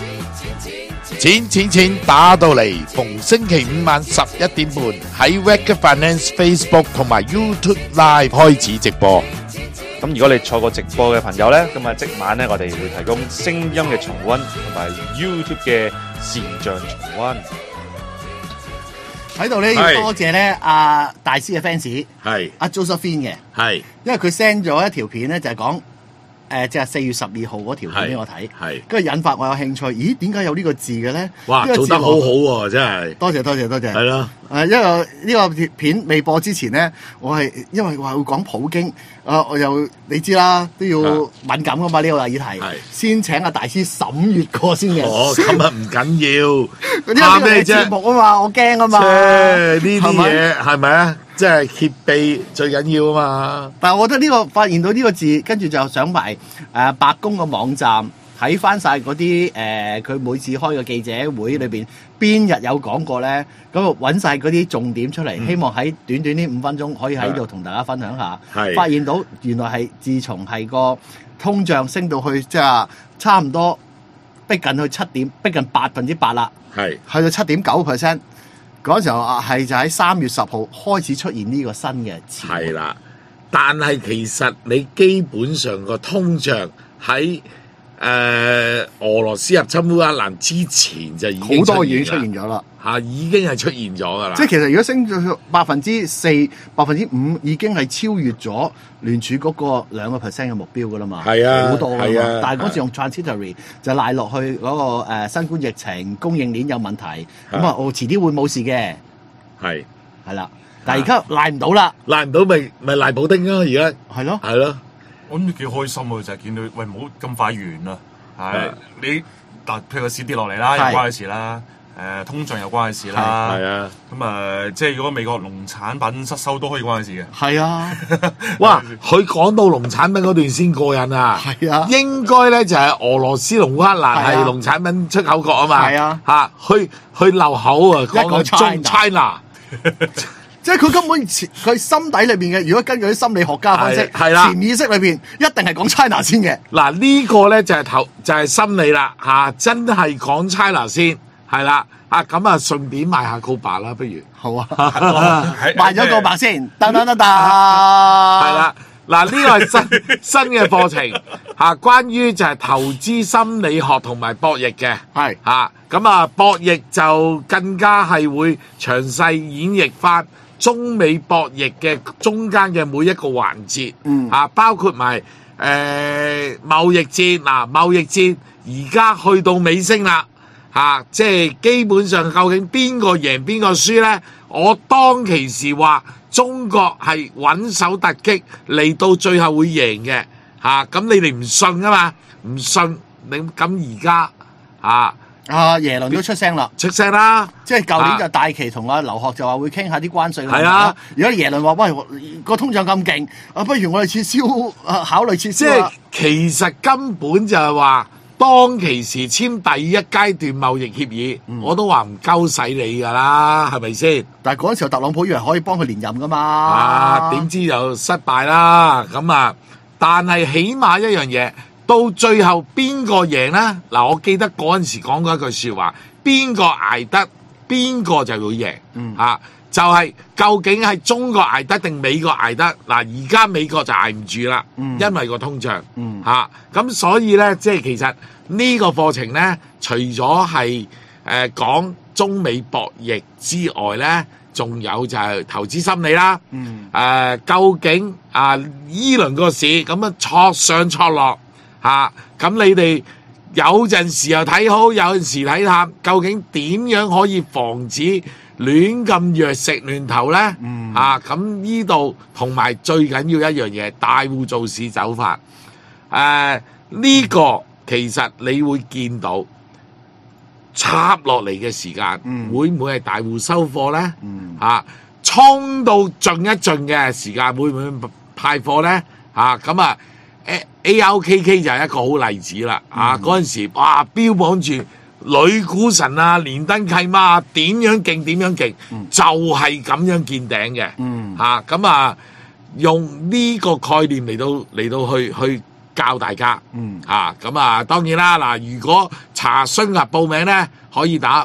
錢打到嚟，逢星期五晚11點半喺 Wacker Finance Facebook 同埋 YouTube Live 開始直播。 咁如果你錯過直播嘅朋友呢，咁啊即晚呢，我哋會提供聲音嘅重溫同埋 YouTube 嘅視像重溫。 喺度呢要多謝呢阿大師嘅 fans 係阿 Josephine 嘅， 係因為佢 send 咗一條片呢，就係講即係4月12號嗰條片俾我睇， 係跟住引發我有興趣。咦，點解有呢個字嘅咧？ 哇，做得好好喎，真係。 多謝。 係咯。 因為呢個片未播之前咧，我係因為話會講普京，我又你知啦，都要敏感噶嘛呢個議題，先請阿大師審閱過先嘅。 哦，咁啊唔緊要， 怕咩啫？節目啊嘛，我驚啊嘛。 呢啲嘢係咪啊？即係揭秘最緊要啊嘛！ 但係我覺得呢個發現到呢個字，跟住就想埋白宮個網站睇翻晒嗰啲佢每次開嘅記者會裏邊邊日有講過咧，咁揾晒嗰啲重點出嚟，希望喺短短呢5分鐘可以喺度同大家分享下。發現到原來係自從係個通脹升到去即係差唔多逼近去逼近8%啦，去到7.9%。嗰時候係就喺3月10號開始出現呢個新嘅詞。 係啦，但係其實你基本上個通脹喺俄羅斯入侵烏克蘭之前就已經好多嘢出現咗啦， 已經係出現咗㗎啦。 即係其實如果升咗4%、5%，已經係超越咗聯儲嗰個2% 嘅目標㗎啦嘛。 係啊， 好多㗎嘛。但係嗰時用 transitory 就賴落去嗰個新冠疫情供應鏈有問題，咁遲啲會冇事嘅。係啦，但係而家賴唔到啦， 賴唔到咪賴普丁咯，而家係咯。 我諗幾開心喎，就係見到喂，唔好咁快完啦。係你譬如個市跌落嚟啦，有關嘅事啦。通脹有關嘅事啦。 係啊。 咁即係如果美國農產品失收都可以關嘅事嘅。 係啊。 哇！佢講到農產品嗰段先過癮啊。 係啊。應該咧就係俄羅斯同烏克蘭係農產品出口國啊嘛。 係啊。 去漏口啊，講中 China。 即係佢根本佢心底裏邊嘅，如果根據啲心理學家分析，潛意識裏邊一定係講 China 先嘅。 嗱呢個咧就係心理啦真係講 China 先係啦咁啊順便賣下告白啦，不如好啊，賣咗告白先，得。係啦，嗱呢個係新嘅課程關於就係投資心理學同埋博弈嘅，咁啊博弈就更加係會詳細演繹翻中美博弈嘅中間嘅每一個環節，包括埋貿易戰。貿易戰而家去到尾聲啦，即係基本上究竟邊個贏邊個輸呢？我當其時話中國係穩守突擊嚟到最後會贏嘅，咁你哋唔信啊嘛？唔信你咁而家耶倫都出聲啦， 即係舊年就大旗同阿劉鶴就話會傾下啲關稅嘅問題啦。如果耶倫話喂個通脹咁勁，不如我哋撤銷考慮撤銷。 即係其實根本就係話當其時簽第一階段貿易協議，我都話唔鳩使你㗎啦，係咪先？ 但係嗰陣時候特朗普以為可以幫佢連任㗎嘛， 點知就失敗啦。但係起碼一樣嘢。到最後邊個贏呢？嗱，我記得嗰陣時講過一句說話，邊個捱得，邊個就會贏。就係究竟係中國捱得定美國捱得？嗱，而家美國就捱唔住啦，因為個通脹。咁所以呢，即係其實呢個課程呢，除咗係講中美博弈之外呢，仲有就係投資心理啦。究竟依輪個市咁樣挫上挫落。咁你哋有陣時又睇好，有陣時睇淡，究竟點樣可以防止亂咁藥食亂投呢？咁呢度同埋最緊要一樣嘢，大戶做市走法。呢個其實你會見到插落嚟嘅時間，會唔會係大戶收貨呢？衝到盡一盡嘅時間，會唔會派貨呢？ARKK 就係一個好例子啦，嗰陣時哇標榜住女股神連登契媽點樣勁點樣勁，就係咁樣見頂嘅，用呢個概念嚟到去教大家。 嗯咁啊，當然啦，嗱，如果查詢啊報名咧，可以打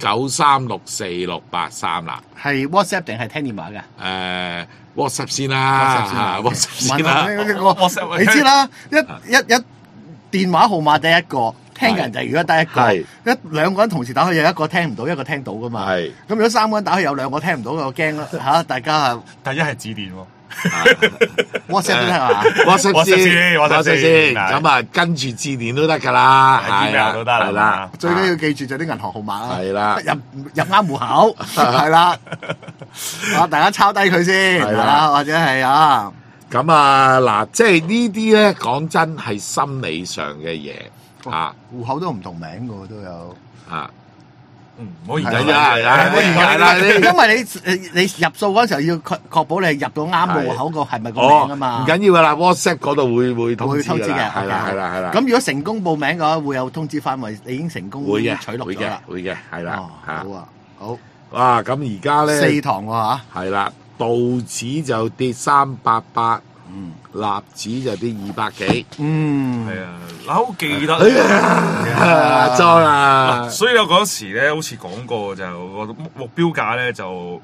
59364683啦。 係 WhatsApp 定係聽電話㗎？ WhatsApp 先啦 WhatsApp 先 ，WhatsApp 先啦。 你知啦，一電話號碼得一個，聽嘅人就如果得一個， 係兩個人同時打去有一個聽唔到，一個聽到噶嘛。 係咁如果三個人打去有兩個聽唔到，我驚啦嚇，大家第一係致電喎。 WhatsApp 都得係嘛？ WhatsApp 先 WhatsApp 先先， 係咁啊跟住致電都得㗎啦，係 email 都得係啦， 最緊要記住就啲銀行號碼啦， 係啦入啱戶口係啦，大家抄低佢先係啦係啦，或者係啊， 咁啊嗱，即係呢啲咧講真係心理上嘅嘢啊戶口都唔同名㗎喎都有。 啊。 唔好研究係啊係啊係啦因為你入數嗰陣時候要確保你係入到啱個戶口個係咪個名啊嘛。 唔緊要噶啦，WhatsApp 嗰度會通知㗎會通知嘅， 啦係啦係啦係啦。 咁如果成功報名嘅話，會有通知翻，話你已經成功會嘅取錄咗啦。 會嘅係啦哦， 嚇好啊，好哇！咁而家咧 4堂喎嚇， 係啦，道指就跌388， 嗯納指就跌200幾。 係啊，嗱，好記得裝啊！ 所以我嗰時咧，好似講過就個目標價咧就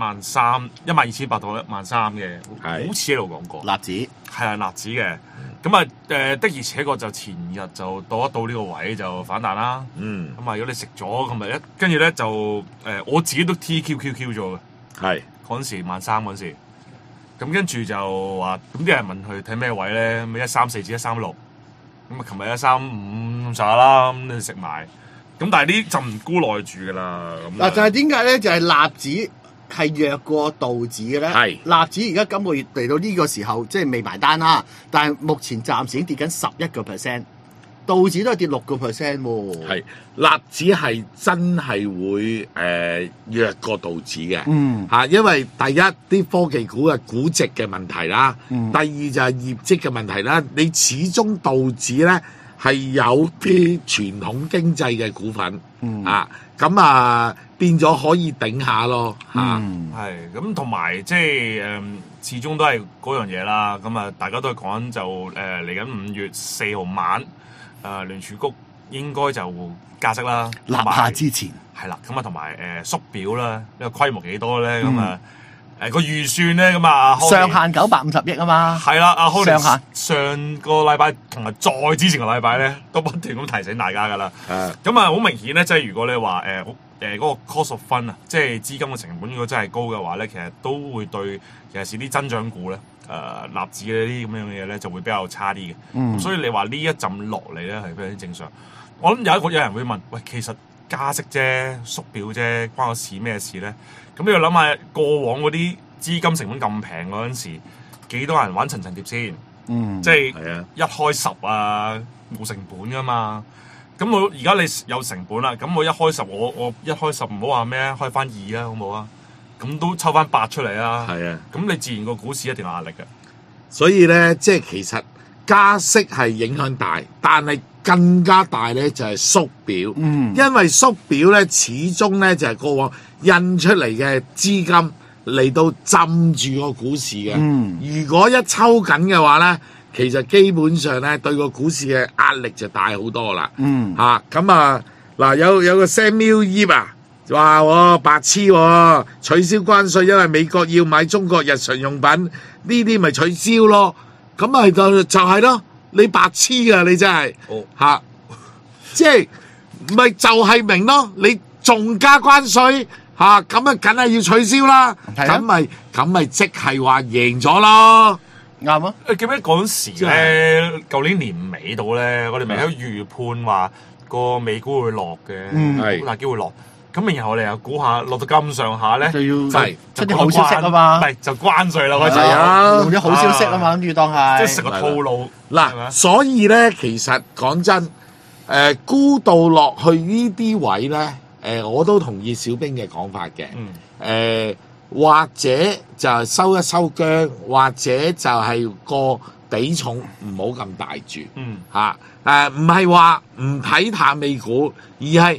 12300到13000嘅， 係好似喺度講過。 納指係啊，納指嘅。咁啊的而且確就前日就到一到呢個位就反彈啦。 嗯， 咁啊，如果你食咗咁咪跟住咧就我自己都 TQQQ 咗嘅係嗰陣時13000嗰陣時。咁跟住就話，咁啲人問佢睇咩位咧？咁134至136，咁啊，琴日135咁上下啦，咁你食埋。咁但係呢就唔沽耐住噶啦。咁嗱就係點解咧？就係納指係弱過道指嘅咧。 係納指而家今個月嚟到呢個時候，即係未埋單啦，但係目前暫時已經跌緊11%，道指都係跌6%喎。 係納指係真係會弱過道指嘅。 嗯因為第一啲科技股嘅估值嘅問題啦， 嗯第二就係業績嘅問題啦。你始終道指咧係有啲傳統經濟嘅股份， 嗯咁啊變咗可以頂下咯嚇。 嗯係咁，同埋即係始終都係嗰樣嘢啦。咁啊，大家都係講就嚟緊5月4號晚，聯儲局應該就加息啦。 立下之前係啦，咁啊同埋縮表啦，呢個規模幾多咧？咁啊個預算咧，咁啊上限950億啊嘛。 係啦，阿 Holly 上限上個禮拜同埋再之前個禮拜咧，都不斷咁提醒大家噶啦。咁啊好明顯咧，即係如果你話嗰個 cost of fund 啊，即係資金嘅成本，如果真係高嘅話咧，其實都會對尤其是啲增長股咧，納指呢啲咁樣嘅嘢咧，就會比較差啲嘅。 嗯所以你話呢一陣落嚟咧係非常之正常。我諗有人會問，喂，其實加息啫、縮表啫，關我事咩事咧？咁你要諗下過往嗰啲資金成本咁平嗰陣時，幾多人玩層層疊先？ 嗯即係係啊一開10啊，冇成本噶嘛。咁我而家你有成本啦，咁我一開10，我一開10唔好話咩，開翻2啊，好唔好啊？咁都抽翻8出嚟啊。 係啊， 咁你自然個股市一定有壓力嘅。 所以咧，即係其實加息係影響大，但係更加大咧就係縮表。 嗯因為縮表咧，始終咧就係過往印出嚟嘅資金嚟到浸住個股市嘅。 嗯如果一抽緊嘅話咧，其實基本上咧對個股市嘅壓力就大好多啦。 嗯咁啊嗱，有個 Samuel Yip 啊，話喎白痴喎，取消關稅，因為美國要買中國日常用品，呢啲咪取消咯。咁咪就係咯，你白痴噶，你真係哦即係咪就係明咯？你仲加關稅咁啊，梗係要取消啦。 係啊咁咪即係話贏咗咯。 啱啊。 記唔記得嗰陣時咧？舊年年尾度咧，我哋咪喺度預判話個美股會落嘅， 係好大機會落。咁然後我哋又估下落到咁上下咧， 就要係出啲好消息啊嘛唔，係就關稅啦開始。 係啊用啲好消息啊嘛，諗住當係即係成個套路係咪嗱，所以咧，其實講真，沽到落去呢啲位咧，我都同意小兵嘅講法嘅。或者就係收一收姜，或者就係個比重唔好咁大住。唔係話唔睇淡美股，而係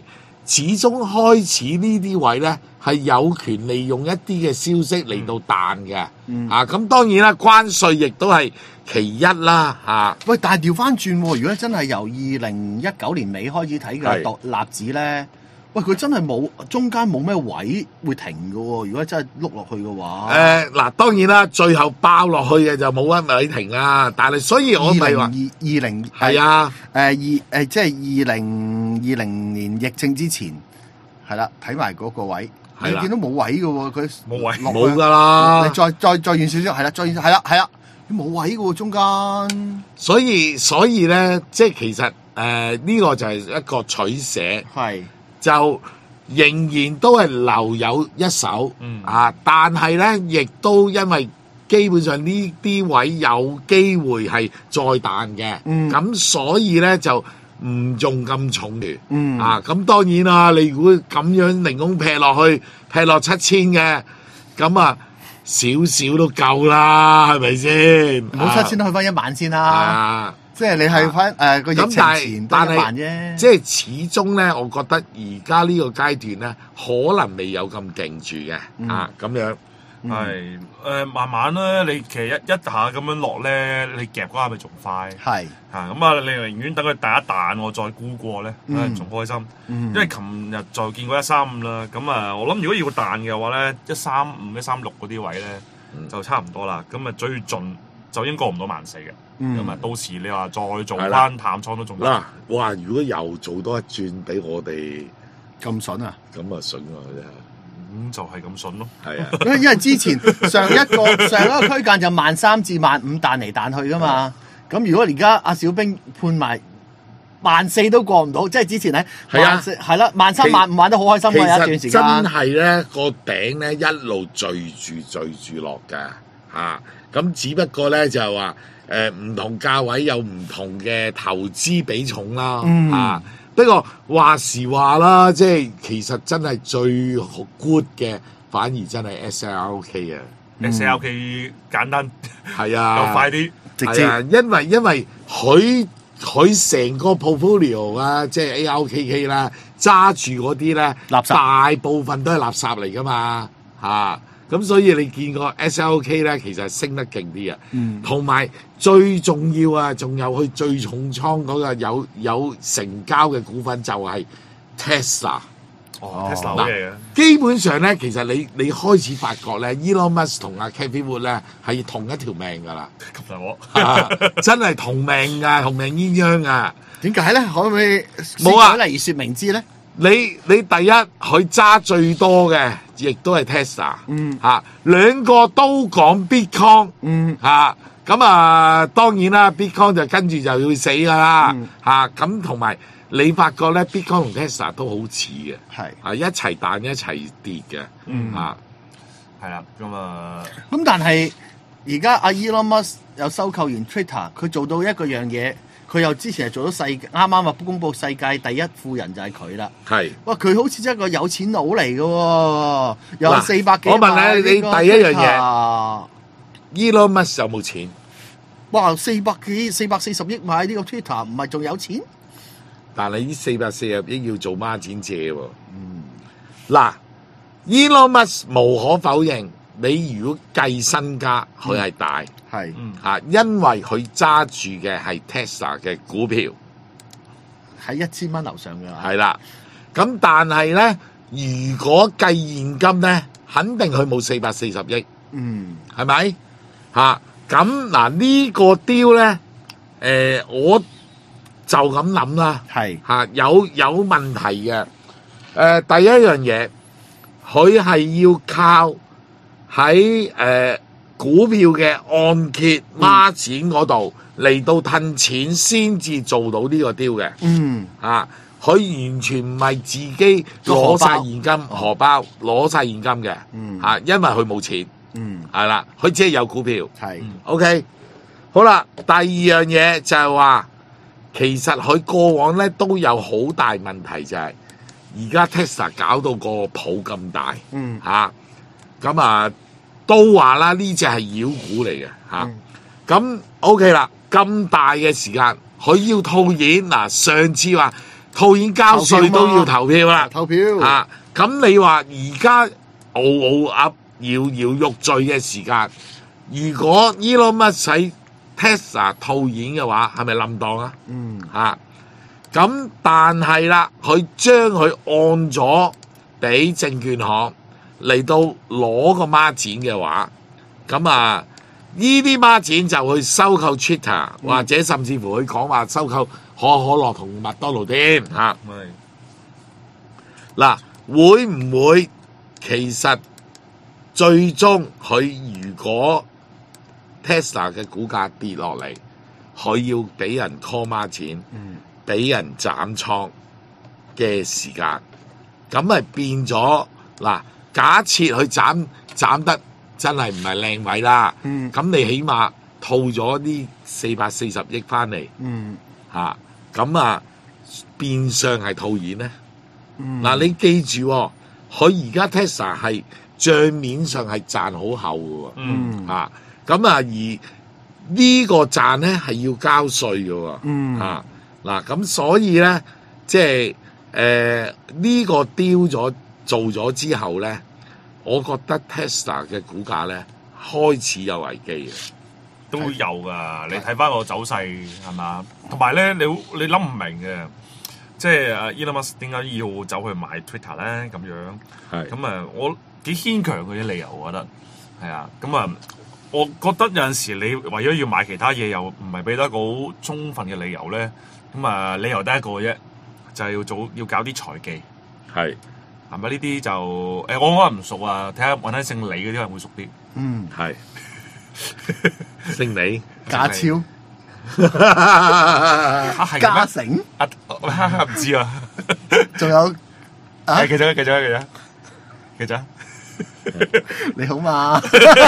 始終開始呢啲位咧係有權利用一啲嘅消息嚟到彈嘅。咁當然啦，關稅亦都係其一啦喂，但係調翻轉喎，如果真係由2019年尾開始睇嘅納指咧，喂，佢真係中間冇咩位會停嘅喎。如果真係碌落去嘅話， 嗱，當然啦，最後爆落去嘅就冇乜位停啦。但係所以我咪話 2020 係啊， 即係2020年疫症之前係啦，睇埋嗰個位，你見到冇位嘅喎，佢冇位冇㗎啦。 你再遠少少，係啦，再遠係啦，冇位嘅喎中間。所以咧，即係其實呢個就係一個取捨。 係。 就仍然都係留有一手，但係咧，亦都因為基本上呢啲位有機會係再彈嘅，咁所以咧就唔用咁重嘅，咁當然啦，你如果咁樣凌空劈落去，劈落7000嘅，咁啊少少都夠啦，係咪先？ 冇7000都去翻1萬先啦。即係你係翻個疫情前得1萬啫， 即係始終咧，我覺得而家呢個階段咧，可能未有咁勁住嘅，咁樣係慢慢咧，你其實一下咁樣落咧，你夾嗰下咪仲快， 係咁啊，你寧願等佢第一彈我再沽過咧，仲開心，因為琴日就見過135啦，咁啊，我諗如果要彈嘅話咧，135、136嗰啲位咧就差唔多啦，咁啊最盡就應該過唔到14000嘅。咁啊，到時你話再做翻淡倉都仲得。 嗱，哇！如果又做多一轉俾我哋咁筍啊， 咁啊筍啊真係。 就係咁筍咯。係啊，因為之前上一個區間就13,000至15,000彈嚟彈去噶嘛。咁如果而家阿小兵判埋14,000都過唔到，即係之前咧係啦，13,000、15,000玩得好開心嘅有一段時間。 真係咧個頂咧一路聚住落㗎嚇。咁只不過咧就係話唔同價位有唔同嘅投資比重啦，不過話時話啦，即係其實真係最 good 嘅，反而真係 SLK 啊 ，SLK 簡單係啊， 又快啲， 直接因為佢成個 portfolio 啊，即係 ARKK 啦，揸住嗰啲咧， 垃圾大部分都係垃圾嚟噶嘛嚇。咁所以你見個 SLK 咧，其實升得勁啲啊，同埋最重要啊，仲有佢最重倉嗰個有成交嘅股份就係 Tesla。 Tesla 好嘢嘅。 基本上咧，其實你開始發覺咧 ，Elon Musk 同阿 Cathie Wood 咧係同一條命噶啦， 咁大鑊， 真係同命噶，同命鴛鴦啊！ 點解咧？可唔可以冇啊？ 例如説明知咧？ 你第一佢揸最多嘅，亦都係 Tesla，兩個都講 Bitcoin，咁當然啦 ，Bitcoin 就跟住就要死噶啦，咁同埋你發覺咧 ，Bitcoin 同 Tesla 都好似嘅，係一齊彈一齊跌嘅， 係啦， 咁但係而家阿 Elon Musk 又收購完 Twitter， 佢做到一個樣嘢。佢又之前係做到啱啱話公佈世界第一富人就係佢啦。係，哇！佢好似真係一個有錢佬嚟嘅喎，有400幾萬。 我問你第一樣嘢 ，Elon Musk 有冇錢？ 哇！440億買呢個 Twitter， 唔係仲有錢？ 但係呢440億要做孖展借喎。嗱 ，Elon Musk 無可否認。你如果計身家，佢係大，因為佢揸住嘅係 Tesla 嘅股票， 喺1000蚊樓上嘅。 係啦，咁但係咧，如果計現金咧，肯定佢冇440億，係咪？咁嗱呢個 deal 咧，我就咁諗啦，有問題嘅。第一樣嘢，佢係要靠。喺股票嘅按揭孖展嗰度嚟到褪錢先至做到呢個 deal 嘅，佢完全唔係自己攞晒現金荷包攞晒現金嘅，因為佢冇錢，係啦，佢只係有股票，OK，好啦，第二樣嘢就係話，其實佢過往咧都有好大問題，就係而家 Tesla 搞到個鋪咁大，咁都話啦，呢隻係妖股嚟嘅咁 OK 啦，咁大嘅時間，佢要套現嗱。上次話套現交稅都要投票啦。 投票啊！咁你話而家嗷嗷噏搖搖欲墜嘅時間，如果 Elon Musk 使 Tesla 套現嘅話，係咪冧檔啊？咁但係啦，佢將佢按咗俾證券行嚟到攞個孖展嘅話，咁啊呢啲孖展就去收購 Twitter，或者甚至乎佢講話收購可樂同麥當勞添嚇。嗱，會唔會其實最終佢如果 Tesla 嘅股價跌落嚟，佢要俾人 call 孖展，俾人斬倉嘅時間，咁咪變咗嗱？假設佢斬得真係唔係靚位啦，咁你起碼套咗啲440億翻嚟，咁啊變相係套現咧。嗱，你記住喎，佢而家 Tesla 係帳面上係賺好厚嘅喎，咁啊而呢個賺咧係要交稅嘅喎，嗱咁所以咧，即係呢個丟咗做咗之後咧，我覺得 Tesla 嘅股價咧開始有危機嘅， 都有噶。你睇翻個走勢係嘛？同埋咧，你諗唔明嘅，即係Elon Musk 點解要走去買 Twitter 咧？咁樣咁啊，我幾牽強嘅啲理由，我覺得係啊。咁啊，我覺得有陣時你為咗要買其他嘢，又唔係俾得個好充分嘅理由咧。咁啊，理由得一個啫，就係要搞啲財技，係咪呢啲就我可能唔熟啊，睇下揾啲姓李嗰啲人會熟啲。 係姓李家超係嘉誠唔知啊， 仲有繼續， 你好嘛？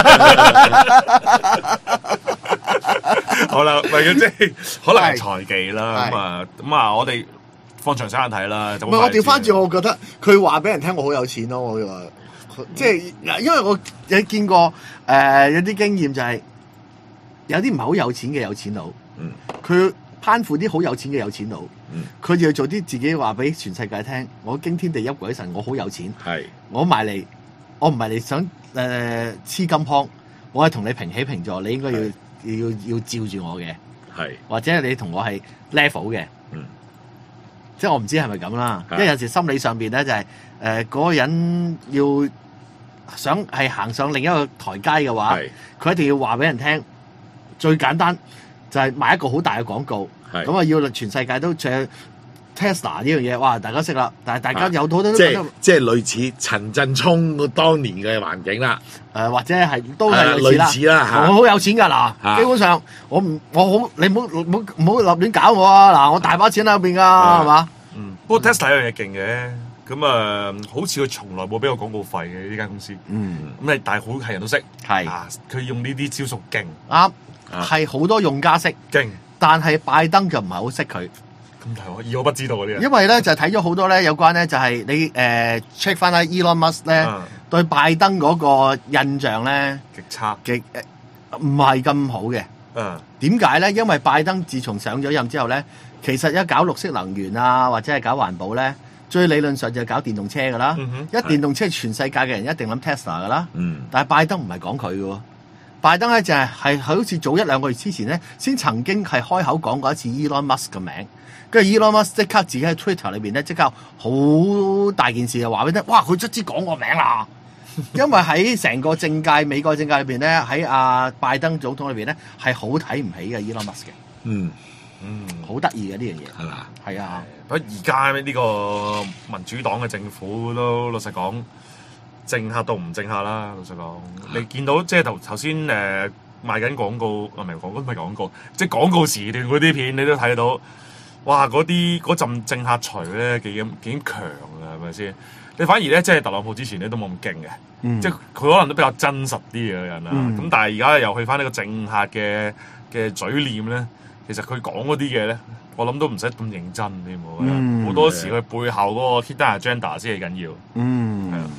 好啦，咪即係可能係財技啦。咁啊，我哋放長線眼睇啦。唔係我調翻轉，我覺得佢話俾人聽我好有錢咯。我話即係因為我有見過有啲經驗就係有啲唔係好有錢嘅有錢佬，佢攀附啲好有錢嘅有錢佬，佢就要做啲自己話俾全世界聽，我驚天地泣鬼神，我好有錢，我埋嚟，我唔係你想黐金礦，我係同你平起平坐，你應該要照住我嘅，或者你同我係 level 嘅，即係我唔知係咪咁啦，因為有時心理上邊咧就係嗰個人要想係行上另一個台階嘅話，佢一定要話俾人聽，最簡單就係賣一個好大嘅廣告，咁啊要全世界都唱 Tesla 呢樣嘢，哇！大家識啦，但係大家有好多都即係類似陳振聰當年嘅環境啦， 或者係都係類似啦。我好有錢㗎嗱，基本上我好你唔好立亂搞我啊！嗱，我大把錢喺入邊㗎，係嘛？ 不過 Tesla 有樣嘢勁嘅，咁啊，好似佢從來冇俾過廣告費嘅呢間公司，咁但係好係人都識，佢用呢啲招數勁， 啱，係好多用家識勁， 但係拜登就唔係好識佢。 咁大鑊，我不知道嗰啲人。 因為咧就睇咗好多咧有關咧就係你check 翻啦 Elon Musk 咧對拜登嗰個印象咧極差， 唔係咁好嘅。點解咧？因為拜登自從上咗任之後咧，其實一搞綠色能源啊，或者係搞環保咧，最理論上就係搞電動車噶啦。一電動車全世界嘅人一定諗 Tesla 噶啦。但係拜登唔係講佢嘅喎。拜登咧就係好似早1-2個月之前咧，先曾經係開口講過一次 Elon Musk 嘅名。跟住 Elon Musk 即刻自己喺 Twitter 裏邊咧，即刻好大件事就話俾你聽，哇！佢卒之講我名啦，因為喺成個政界美國政界裏邊咧，喺拜登總統裏邊咧係好睇唔起嘅 Elon Musk 嘅，好得意嘅呢樣嘢，係嘛？係啊， 不過而家呢個民主黨嘅政府都老實講，政客到唔政客啦。老實講，你見到即係頭先賣緊廣告，唔係廣告，即係廣告時段嗰啲片，你都睇到。哇！嗰陣政客除咧幾強啊，係咪先？你反而咧，即係特朗普之前咧都冇咁勁嘅，即係佢可能都比較真實啲嘅人啦。咁但係而家又去翻呢個政客嘅嘴臉咧，其實佢講嗰啲嘢咧，我諗都唔使咁認真添。好多時佢背後嗰個 hidden agenda 先係緊要。係啊。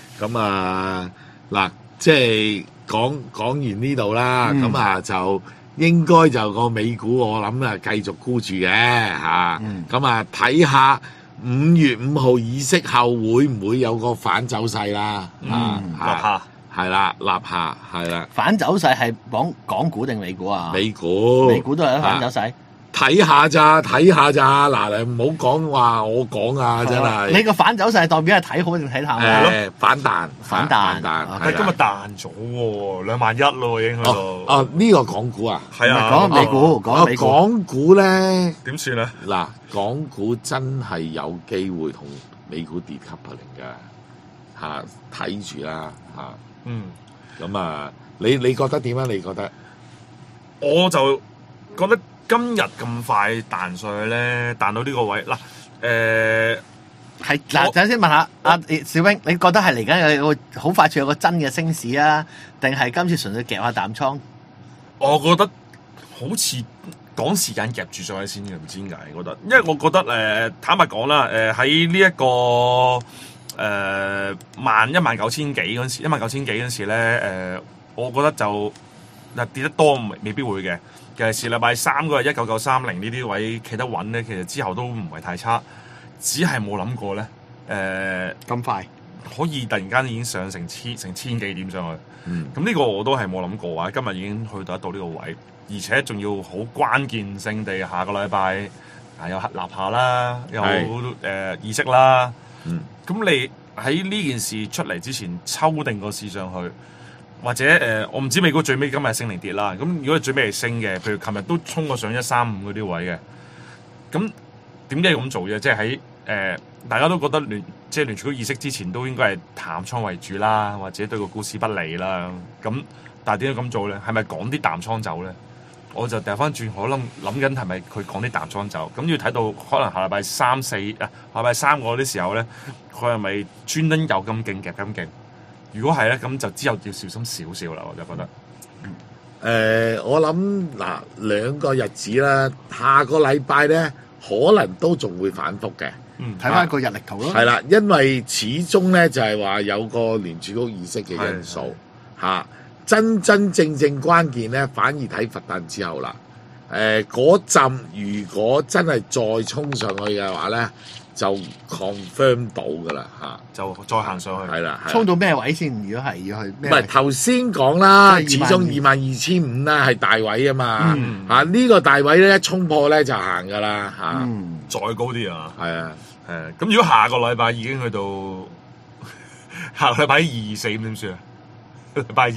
咁嗱，即係講完呢度啦，咁就應該就個美股我諗啊繼續沽住嘅嚇，咁啊睇下5月5號議息後會唔會有個反走勢啦？ 立下係啦，立下係啦， 反走勢係講港股定美股啊？ 美股都係反走勢。 睇下咋，嗱你唔好講話我講啊，真係。 你個反走勢代表係睇好定睇淡啊？ 反彈， 反彈， 但係今日彈咗喎，21000咯已經去到。 哦，呢個港股啊， 係啊，講美股， 港股咧點算咧？ 嗱，港股真係有機會同美股跌coupling㗎嚇，睇住啦嚇。咁啊，你覺得點啊？你覺得？ 我就覺得今日咁快彈上去咧，彈到呢個位嗱， 係嗱，等先問下阿小兵，你覺得係嚟緊有個好快脆有個真嘅升市啊，定係今次純粹夾下淡倉？ 我覺得好似趕時間夾住上去先嘅，唔知點解覺得，因為我覺得坦白講啦，喺呢一個19000幾嗰陣時，19000幾嗰陣時咧，我覺得就跌得多未必會嘅。尤其是禮拜3嗰日19930呢啲位企得穩咧，其實之後都唔係太差，只係冇諗過咧咁快可以突然間已經上成千幾點上去。咁呢個我都係冇諗過話，今日已經去到呢個位，而且仲要好關鍵性地下個禮拜有立下啦，有議息啦。咁你喺呢件事出嚟之前抽定個市上去，或者我唔知美股最尾今日升定跌啦。咁如果最尾係升嘅，譬如琴日都衝過上135嗰啲位嘅，咁點解要咁做啫？即係喺大家都覺得聯儲局議息之前都應該係淡倉為主啦，或者對個股市不利啦。咁但係點解咁做咧？係咪趕啲淡倉走咧？我就掉翻轉，我諗緊係咪佢趕啲淡倉走？咁要睇到可能下禮拜3、4下禮拜3嗰啲時候咧，佢係咪專登有咁勁夾咁勁？如果係咧，咁就之後要小心少少啦。我就覺得， 我諗嗱2個日子啦，下個禮拜咧可能都仲會反覆嘅。 睇翻個日曆圖咯。 係啦，因為始終咧就係話有個聯儲局議息嘅因素嚇，真正關鍵咧反而睇佛誕之後啦。嗰陣如果真係再衝上去嘅話咧，就 confirm 到噶啦嚇， 就再行上去。 係啦， 衝到咩位先？如果係要去咩位？ 唔係頭先講啦， 即係始終22500啦係大位啊嘛嚇，呢個大位咧一衝破咧就行噶啦嚇， 再高啲啊！ 係啊。 咁如果下個禮拜已經去到下個禮拜2、4點算啊？禮拜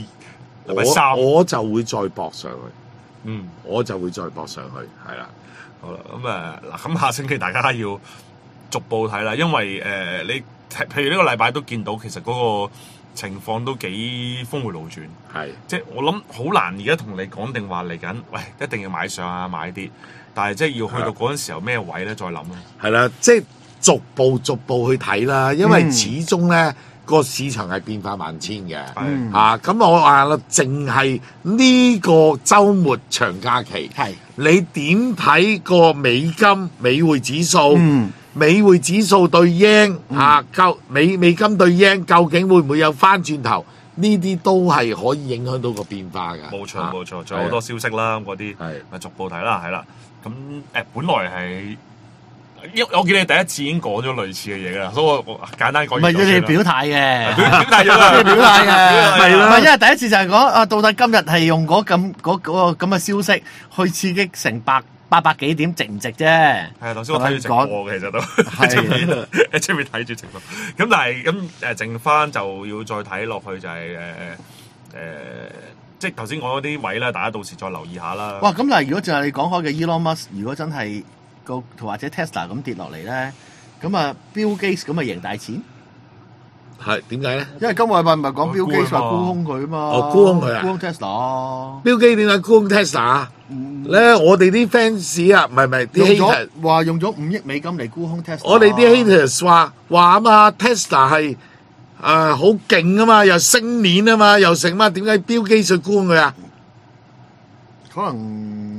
3 我就會再搏上去。我就會再搏上去，係啦。 好啦，咁下星期大家要逐步睇啦，因為你譬如呢個禮拜都見到，其實嗰個情況都幾峰迴路轉。係，即係我諗好難而家同你講定話嚟緊，喂，一定要買上啊，買啲。但係即係要去到嗰陣時候咩位咧，再諗咯。係啦， 即係逐步去睇啦，因為始終咧個市場係變化萬千嘅。咁我話啦，淨係呢個週末長假期，你點睇個美匯指數？美匯指數對 yen 美金對 yen 究竟會唔會有翻轉頭？呢啲都係可以影響到個變化嘅。 冇錯，仲有好多消息啦，嗰啲咪逐步睇啦，係啦。咁本來係，我見你第一次已經講咗類似嘅嘢啦，所以我簡單講。唔係要你表態嘅， 表態咗啦， 表態嘅，係啦。唔係因為第一次就係講啊，到底今日係用嗰個咁嘅消息去刺激成800幾點，值唔值啫？係啊，頭先我睇住直播嘅，其實都喺出面睇住直播。咁但係咁剩翻就要再睇落去就係即係頭先講嗰啲位咧，大家到時再留意下啦。 哇！咁嗱，如果就係你講開嘅 Elon Musk，如果真係或者 Tesla 咁跌落嚟咧，咁啊 Bill Gates 咁啊贏大錢？ 係點解咧？ 因為今個禮拜唔係講 Bill Gates 話沽空佢啊嘛。 哦，沽空佢啊！ 沽空 Tesla。Bill Gates 點解沽空 Tesla？咧，我哋啲 fans 啊，唔係啲 haters 話用咗5億美金嚟沽空 Tesla。 我哋啲 haters 話啊嘛 ，Tesla 係好勁啊嘛，又升年啊嘛，又成嘛，點解 Bill Gates 沽空佢啊？ 可能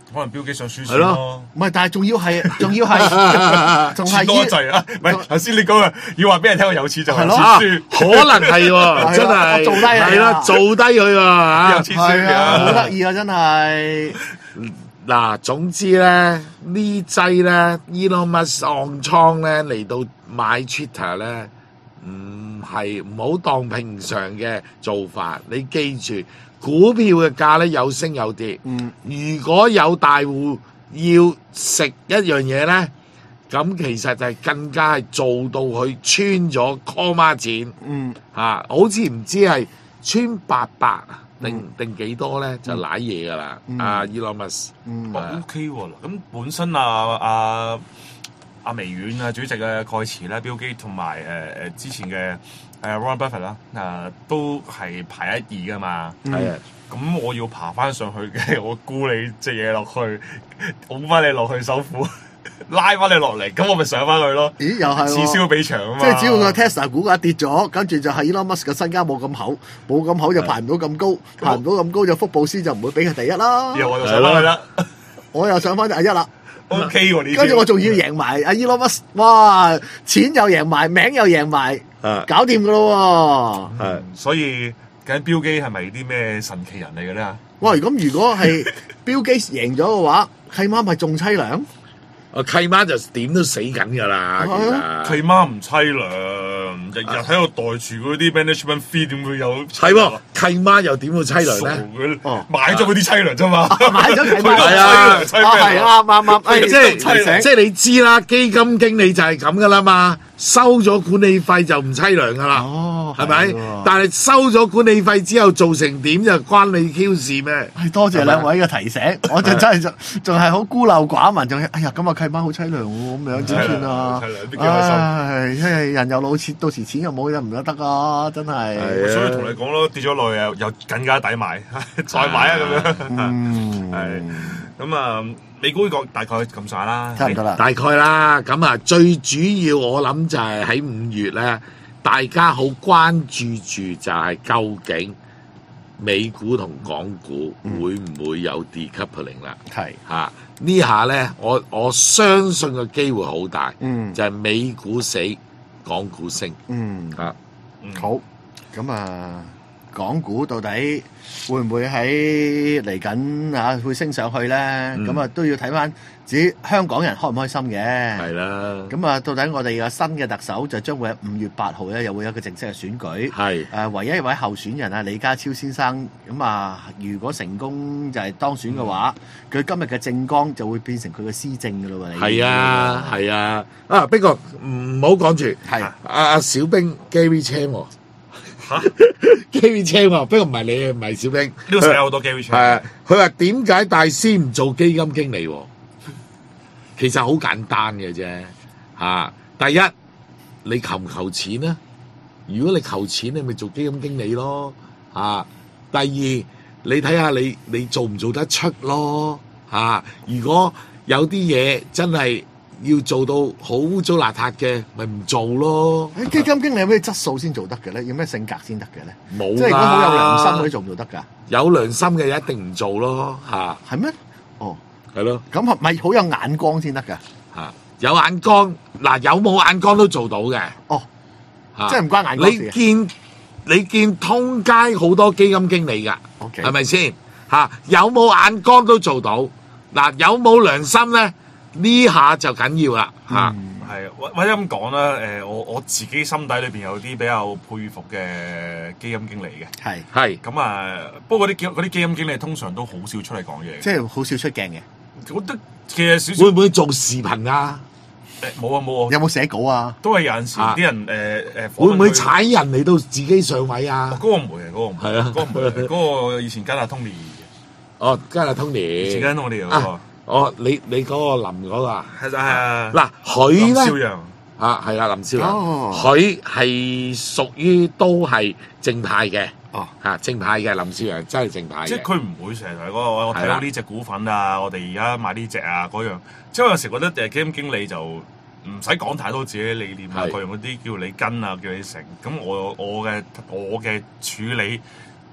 可能標機想輸係咯錢咯。 唔係，但係仲要係仲係錢多一滯啊！唔係頭先你講嘅，要話俾人聽我有錢就有錢係咯輸， 可能係喎，真係我做低你啊係啦，做低佢喎有嚇。 錢係輸啊，好啊！ 得意啊，真係。 嗱，總之咧呢劑咧 Elon Musk 按倉咧嚟到買 Twitter 咧，唔好當平常嘅做法。你記住，股票嘅價咧有升有跌。如果有大戶要食一樣嘢咧，咁其實就係更加係做到佢穿咗 call 孖展。好似唔知係穿800啊定幾多咧，就舐嘢噶啦。Elon Musk。 O K 喎，咁本身阿微軟主席嘅蓋茨咧，標基同埋之前嘅Warren Buffett 啦，都係排1、2噶嘛。 係啊。 咁我要爬翻上去嘅，我沽你隻嘢落去，拱翻你落去首府，拉翻你落嚟，咁我咪上翻去咯。 咦，又係喎此消彼長啊嘛。 即係只要個 Tesla 股價跌咗，跟住就係 Elon Musk 嘅身家冇咁厚，冇咁厚就排唔到咁高，排唔到咁高就福布斯就唔會俾佢第一啦。 然後我就上翻去啦。 我又上翻第一啦。 O K 喎，呢跟住我仲要贏埋阿 Elon Musk，哇！錢又贏埋，名又贏埋，搞掂噶咯喎！ 所以究竟標基係咪啲咩神奇人嚟嘅咧？ 哇！如果係 Bill Gates 贏咗嘅話，契媽咪仲凄涼。 契媽就點都死緊㗎啦，其實契媽唔凄涼，日日喺度袋住嗰啲 management fee，點會有？ 係喎，契媽又點會凄涼咧？ 買咗嗰啲凄涼啫嘛， 買咗契媽係啊， 係啱， 即係你知啦，基金經理就係咁㗎啦嘛，收咗管理費就唔凄涼㗎啦，係咪？但係收咗管理費之後做成點就關你 Q 事咩？ 多謝兩位嘅提醒，我就真係仲係好孤陋寡聞，仲哎呀咁啊契媽好凄涼喎，咁樣點算啊？唉，人又老錢，到時錢又冇又唔得啊！真係， 所以同你講咯，跌咗落去又更加抵買，再買啊咁樣。係咁啊，美股呢個大概咁晒啦， 差唔多啦， 大概啦。咁啊，最主要我諗就係喺5月咧，大家好關注住就係究竟美股同港股會唔會有 decoupling 啦？ 係嚇呢下咧，我相信個機會好大，就係美股死，港股升。 好，咁啊，港股到底會唔會喺嚟緊會升上去咧？咁都要睇翻自己香港人開唔開心嘅。 係啦。 咁到底我哋嘅新嘅特首就將會喺5月8號咧，又會有一個正式嘅選舉。 係。 唯一一位候選人李家超先生，如果成功就係當選嘅話，佢今日嘅政綱就會變成佢嘅施政㗎咯喎。 係啊，係啊。不過唔好講住。 係。 阿小兵 Gary Chan 喎。Gary Chan 喎，不過唔係你，唔係小兵。 呢個世界好多 Gary Chan。 係，佢話點解大師唔做基金經理喎？其實好簡單嘅啫。第一，你求唔求錢啊？如果你求錢，你咪做基金經理咯。第二，你睇下你做唔做得出咯。如果有啲嘢真係要做到好污糟邋遢嘅，咪唔做咯。 基金經理有咩質素先做得嘅咧？有咩性格先得嘅咧？ 冇， 即係如果好有良心嗰啲做唔做得㗎？ 有良心嘅一定唔做咯。 係咩？哦， 係咯。 咁係咪好有眼光先得㗎？ 有眼光嗱，有冇眼光都做到嘅。 哦，即係唔關眼光事。 你見通街好多基金經理㗎， OK， 係咪先？有冇眼光都做到。嗱，有冇良心咧？呢下就緊要啦。 係或者咁講啦，我自己心底裏邊有啲比較佩服嘅基金經理嘅。 係咁啊，不過嗰啲基金經理通常都好少出嚟講嘢， 即係好少出鏡嘅。 我覺得其實少少會唔會做視頻啊？ 冇啊冇啊， 有冇寫稿啊？ 都係有陣時啲人會唔會踩人嚟到自己上位啊？ 嗰個唔會嘅，嗰個唔會， 係啊， 嗰個唔會，嗰個以前跟阿 Tony 哦，跟阿 Tony， 以前跟 Tony 嗰個。 哦，你嗰個林嗰個啊？ 係啊。 嗱，佢咧林少陽係啊，林少陽，佢係屬於都係正派嘅。正派嘅林少陽真係正派嘅。 即係佢唔會成日同你講我睇到呢隻股份啊，我哋而家買呢隻啊嗰樣。即係有陣時覺得基金經理就唔使講太多自己理念啊，各樣嗰啲叫你跟啊，叫你成。咁我嘅處理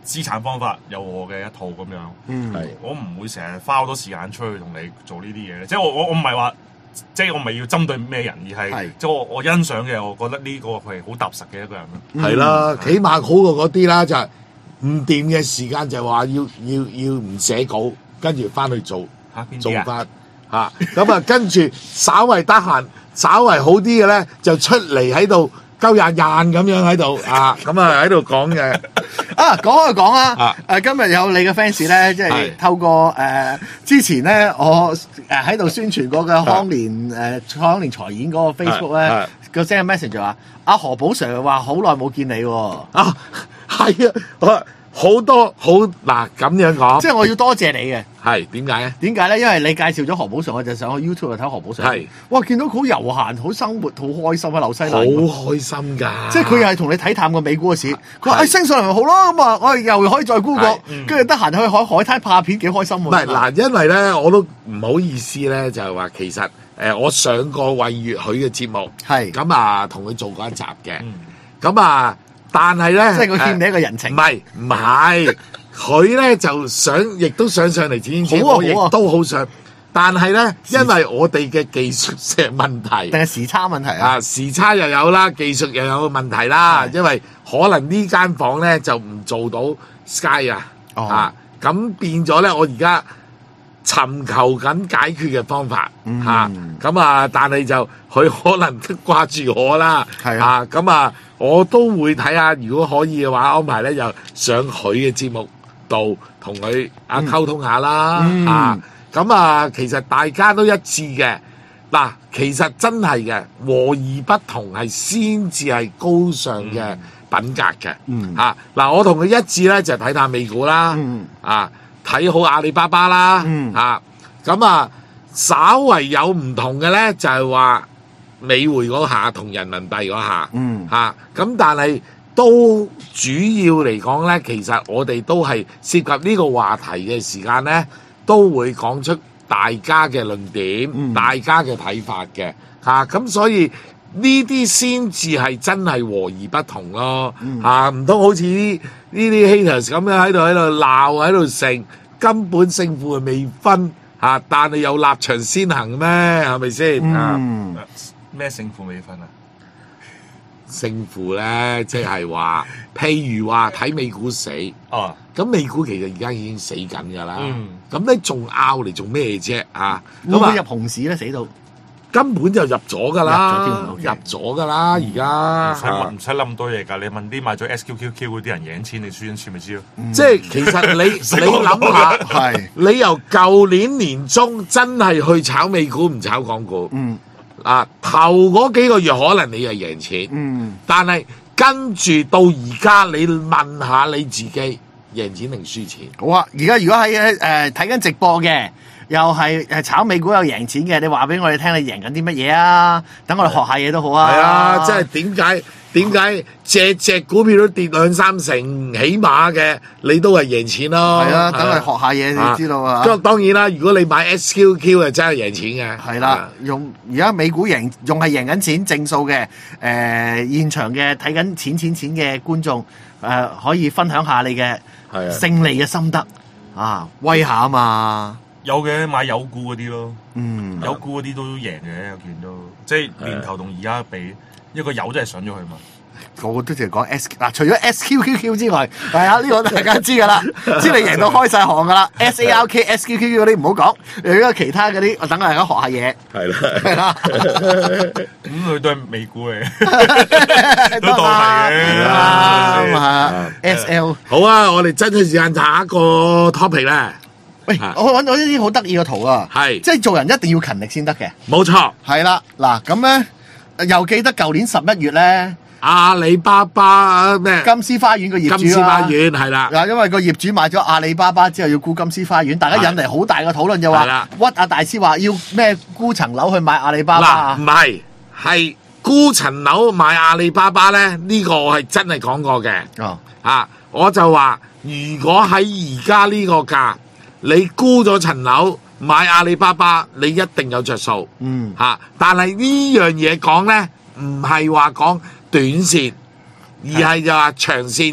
資產方法有我嘅一套咁樣。 係我唔會成日花好多時間出去同你做呢啲嘢，即係我唔係話，即係我唔係要針對咩人，而係即係我欣賞嘅，我覺得呢個係好踏實嘅一個人咯。 係啦，起碼好過嗰啲啦，就係唔掂嘅時間就話要唔寫稿，跟住翻去做做翻嚇，咁啊跟住稍為得閒，稍為好啲嘅咧就出嚟喺度鳩廿咁樣喺度啊，咁啊喺度講嘅。 啊，講就講啊！今日有你嘅 fans 咧，即係透過之前咧，我喺度宣傳過嘅康年財演嗰個 Facebook 咧，個 send message 話阿何寶 Sir 話好耐冇見你喎。 啊，係啊，好多好嗱咁樣講， 即係我要多謝你嘅。 係點解咧？ 點解咧？因為你介紹咗何寶 Sir，我就上去 YouTube 睇何寶 Sir。係，哇！見到佢好悠閒，好生活，好開心啊！紐西蘭好開心㗎， 即係佢又係同你睇淡個美股嘅市。佢話：升上嚟咪好咯，咁啊，我哋又可以再沽過，跟住得閒去海灘拍下片，幾開心喎！ 唔係嗱，因為咧我都唔好意思咧，就係話其實我上過魏月許嘅節目， 係咁啊同佢做過一集嘅，咁啊但係咧， 即係佢欠你一個人情。 唔係。佢咧就亦都想上嚟剪片，我亦都好想，但係咧，因為我哋嘅技術上問題， 定係時差問題啊？ 時差又有啦，技術又有問題啦，因為可能呢間房咧就唔做到 Sky 咁變咗咧，我而家尋求緊解決嘅方法咁但係就佢可能都掛住我啦，咁我都會睇下，如果可以嘅話，安排咧就上佢嘅節目度同佢溝通下啦，其實大家都一致嘅。嗱，其實真係嘅和而不同係先至係高尚嘅品格嘅。嗱，我同佢一致咧就睇淡美股啦，睇好阿里巴巴啦，稍為有唔同嘅咧就係話美匯嗰下同人民幣嗰下，咁但係都主要嚟講咧，其實我哋都係涉及呢個話題嘅時間咧，都會講出大家嘅論點、大家嘅睇法嘅，咁所以呢啲先至係真係和而不同咯，唔通好似呢啲 haters 咁樣喺度鬧喺度勝，根本勝負係未分但係有立場先行咩？係咪先？ 咩勝負未分啊？ 勝負咧，即係話，譬如話睇美股死，咁美股其實而家已經死緊㗎啦。咁你仲拗嚟做咩啫？ 會唔會入熊市咧？死到根本就入咗㗎啦，入咗㗎啦，而家唔使諗咁多嘢㗎。你問啲買咗 SQQQ 嗰啲人贏錢，你輸錢咪知咯。 即係其實你諗下，你由舊年年中真係去炒美股唔炒港股，頭嗰幾個月可能你係贏錢，但係跟住到而家，你問下你自己贏錢定輸錢？ 好啊！而家如果喺睇緊直播嘅，又係炒美股有贏錢嘅，你話俾我哋聽，你贏緊啲乜嘢啊？等我哋學下嘢都好啊！ 係啊，即係點解隻股票都跌2-3成，起碼嘅你都係贏錢咯。 係啊，等我哋學下嘢，你知道啊。 當然啦，如果你買 SQQ 就真係贏錢嘅。 係啦，而家美股仲係贏緊錢正數嘅。現場嘅睇緊錢嘅觀眾，可以分享下你嘅勝利嘅心得威下啊嘛。 有嘅，買有股嗰啲咯，有股嗰啲都贏嘅，有見到，即係年頭同而家比，一個有真係上咗去嘛。 個個都淨係講除咗 SQQQ 之外，係啊，呢個大家知噶啦，知你贏到開晒行噶啦。SARK、SQQQ 嗰啲唔好講，如果其他嗰啲，我等大家學下嘢。係啦， 咁佢都係美股嚟，都當係嘅。 SL 好啊，我哋爭取時間下一個 topic 咧。 喂，我揾到呢啲好得意嘅圖啊！即係做人一定要勤力先得嘅。 冇錯， 係啦，嗱咁咧，又記得舊年11月咧， 阿里巴巴咩金絲花園個業主金絲花園係啦， 因為個業主買咗阿里巴巴之後要沽金絲花園，大家引嚟好大嘅討論，就話屈阿大師話要咩沽層樓去買阿里巴巴。 唔係沽層樓買阿里巴巴咧，呢個我係真係講過嘅。我就話如果喺而家呢個價。你沽咗層樓買阿里巴巴，你一定有着數。但係呢樣嘢講咧，唔係話講短線，而係就話長線就話，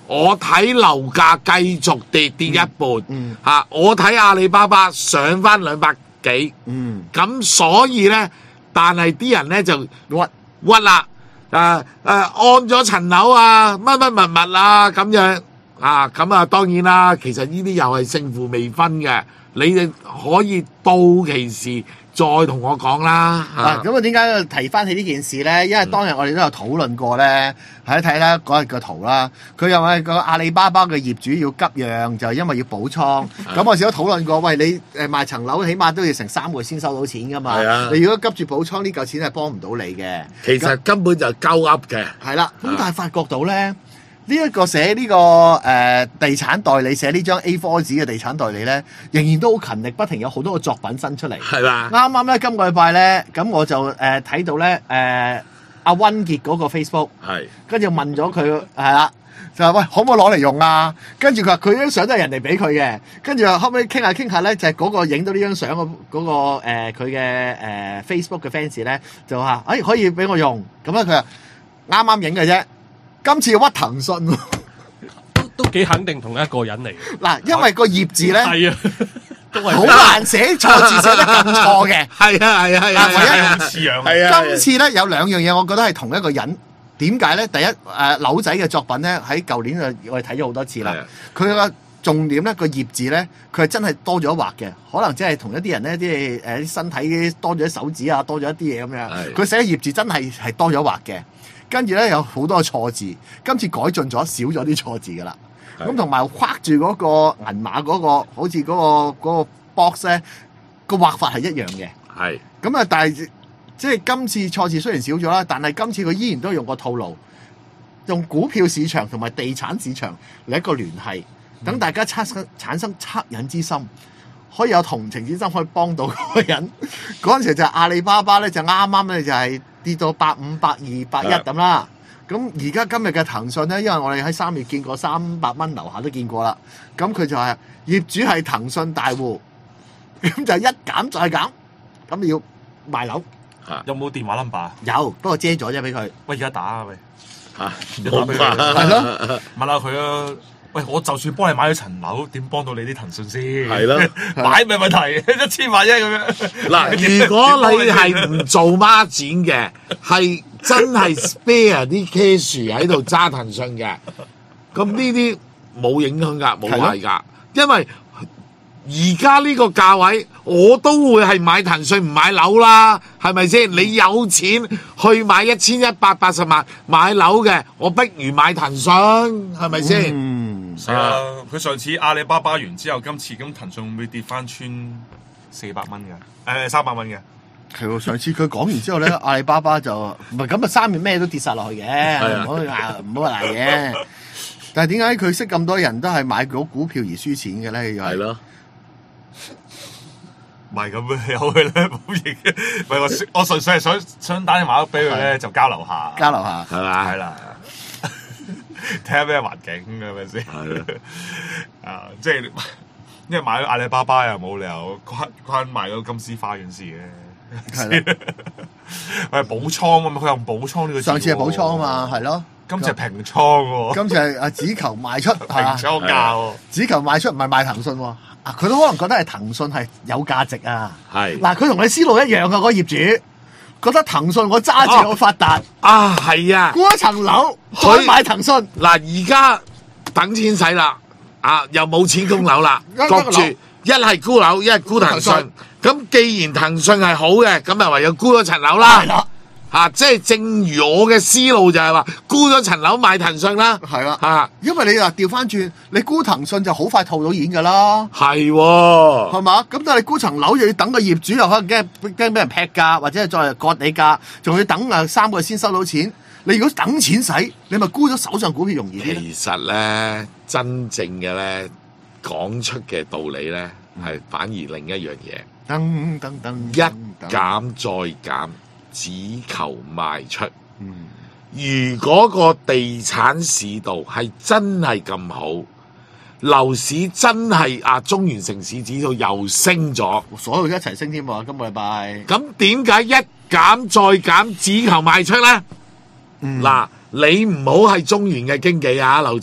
我睇樓價繼續跌一半，我睇阿里巴巴上翻200幾，咁所以咧，但係啲人咧就屈啦，按咗層樓啊，乜乜物物啊咁樣啊，咁啊當然啦，其實呢啲又係勝負未分嘅，你哋可以到期時再同我講啦。 咁啊，點解提翻起呢件事咧？因為當日我哋都有討論過咧，睇一睇啦嗰日個圖啦。佢又係個阿里巴巴嘅業主要急讓，就係因為要補倉。咁我哋都討論過，喂，你賣層樓起碼都要成3個月先收到錢噶嘛。你如果急住補倉，呢嚿錢係幫唔到你嘅。 其實根本就係鳩噏嘅。 係啦，咁但係發覺到咧。呢一個寫呢個地產代理寫呢張 A4 紙嘅地產代理咧，仍然都好勤力，不停有好多個作品新出嚟。 係嘛？ 啱啱咧，今個禮拜咧，咁我就睇到咧阿温傑嗰個 Facebook， 跟住問咗佢係啦，就話喂可唔可以攞嚟用啊？跟住佢話佢張相都係人哋俾佢嘅，跟住後尾傾下咧，就係嗰個影到呢張相嗰個佢嘅Facebook 嘅 fans 咧，就話可以俾我用，咁咧佢話啱啱影嘅啫。今次屈騰訊都幾肯定同一個人嚟嘅。 嗱，因為個業字咧係啊，都係好難寫錯字，寫得咁錯嘅。 係啊，唯一似樣。 係啊， 今次咧有2樣嘢，我覺得係同一個人。點解咧？第一，柳仔嘅作品咧，喺舊年我哋睇咗好多次啦。佢個重點咧，個業字咧，佢係真係多咗畫嘅。可能即係同一啲人咧，啲啲身體多咗手指啊，多咗一啲嘢咁樣。佢寫業字真係多咗畫嘅。跟住咧有好多錯字，今次改進咗，少咗啲錯字噶啦。咁同埋框住嗰個銀碼嗰個，好似嗰個 box 咧，個畫法係一樣嘅。 係。 咁啊，但係即係今次錯字雖然少咗啦，但係今次佢依然都用個套路，用股票市場同埋地產市場嚟一個聯繫，等大家產生惻隱之心，可以有同情之心，可以幫到嗰個人。嗰陣時就係阿里巴巴咧，就啱啱咧就係跌到85、82、81咁啦。咁而家今日嘅騰訊咧，因為我哋喺3月見過300蚊樓下都見過啦。咁佢就係業主係騰訊大戶，咁就一減再減，咁要賣樓。 有冇電話 number？ 有，不過遮咗啫俾佢。 喂，而家打啊喂！ 冇辦法。 係咯， 問下佢啊！喂，我就算幫你買咗層樓，點幫到你啲騰訊先？ 係咯， 買咪問題，1000萬啫咁樣。 嗱，如果你係唔做孖展嘅，係真係 spare 啲 cash 喺度揸騰訊嘅，咁呢啲冇影響㗎，冇壞㗎，因為而家呢個價位，我都會係買騰訊唔買樓啦，係咪先？你有錢去買1180萬買樓嘅，我不如買騰訊，係咪先？ 係啊，佢上次阿里巴巴完之後，今次咁騰訊會唔會跌翻穿400蚊嘅？300蚊嘅。 係喎，上次佢講完之後咧，阿里巴巴就唔係咁啊，3月咩都跌晒落去嘅，唔好話賴嘅。但係點解佢識咁多人都係買咗股票而輸錢嘅咧？又係咯。 唔係咁嘅，有佢咧冇嘢嘅。唔係我純粹係想打電話俾佢咧，就交流下。 交流下係嘛？ 係啦，睇下咩環境係咪先？ 係咯。 即係因為買咗阿里巴巴又冇理由關埋嗰金絲花園事嘅。 係啦。 係補倉啊嘛，佢用補倉呢個字。 上次係補倉啊嘛，係咯。 今次係平倉喎。 今次係只求賣出， 平倉價喎。 只求賣出唔係賣騰訊喎。佢都可能覺得係騰訊係有價值啊！ 係嗱，佢同你思路一樣啊！嗰個業主覺得騰訊我揸住我發達啊，係啊， 沽一層樓再買騰訊。 嗱，而家等錢使啦，又冇錢供樓啦，焗住一係沽樓，一係沽騰訊。咁既然騰訊係好嘅，咁咪唯有沽咗層樓啦。係啦。即係正如我嘅思路就係話，沽咗層樓買騰訊啦。 係啦，因為你話調翻轉，你沽騰訊就好快套到現㗎啦。 係喎， 係嘛？咁但係你沽層樓又要等個業主又可能驚俾人劈價，或者係再割你價，仲要等3個月先收到錢。你如果等錢使，你咪沽咗手上股票容易啲。 其實咧，真正嘅咧講出嘅道理咧，係反而另一樣嘢。 噔噔噔， 一減再減。只求賣出。如果個地產市道係真係咁好，樓市真係中原城市指數又升咗， 所有一齊升添喎，今個禮拜。 咁點解一減再減，只求賣出咧？嗱，你唔好係中原嘅經紀啊，劉仔，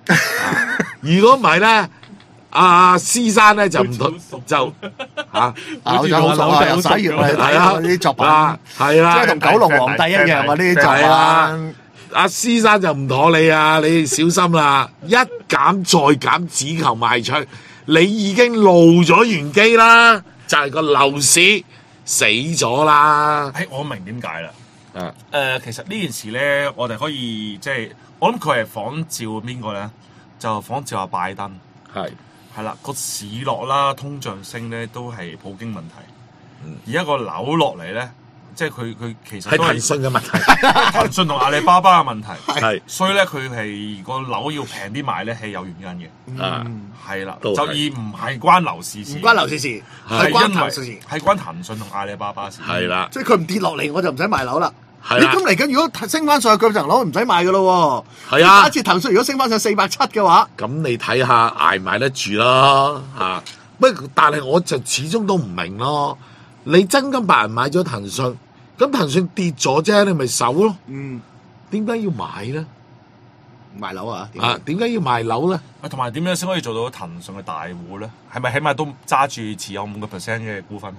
如果唔係咧，阿師生咧就唔同就嚇。 好似好熟啊，由11月我哋睇嗰啲作品， 係啦， 即係同九龍皇帝一樣啊！呢啲作品。 阿師生就唔妥你啊！你小心啦！一減再減，只求賣出，你已經露咗玄機啦，就係個樓市死咗啦。 我明點解啦。 啊其實呢件事咧，我哋可以即係我諗佢係仿照邊個咧？就仿照阿拜登。係啦，個市落啦，通脹升咧都係普京問題。而家個樓落嚟咧，即係佢其實都係騰訊嘅問題， 騰訊同阿里巴巴嘅問題。 係， 所以咧佢係個樓要平啲賣咧係有原因嘅。係啦，就而唔係關樓市事， 唔關樓市事，係關騰訊事， 係關騰訊同阿里巴巴事。 係啦， 即係佢唔跌落嚟，我就唔使賣樓啦。 係啦， 你咁嚟緊，如果升翻上去，佢層樓唔使賣噶咯喎。 係啊， 假設騰訊如果升翻上470嘅話， 咁你睇下捱唔捱得住啦嚇。不過但係我就始終都唔明咯。你真金白銀買咗騰訊，咁騰訊跌咗啫，你咪守咯。點解要買咧？ 賣樓啊？ 點解要賣樓咧？ 同埋點樣先可以做到騰訊嘅大戶咧？係咪起碼都揸住持有5% 嘅股份咧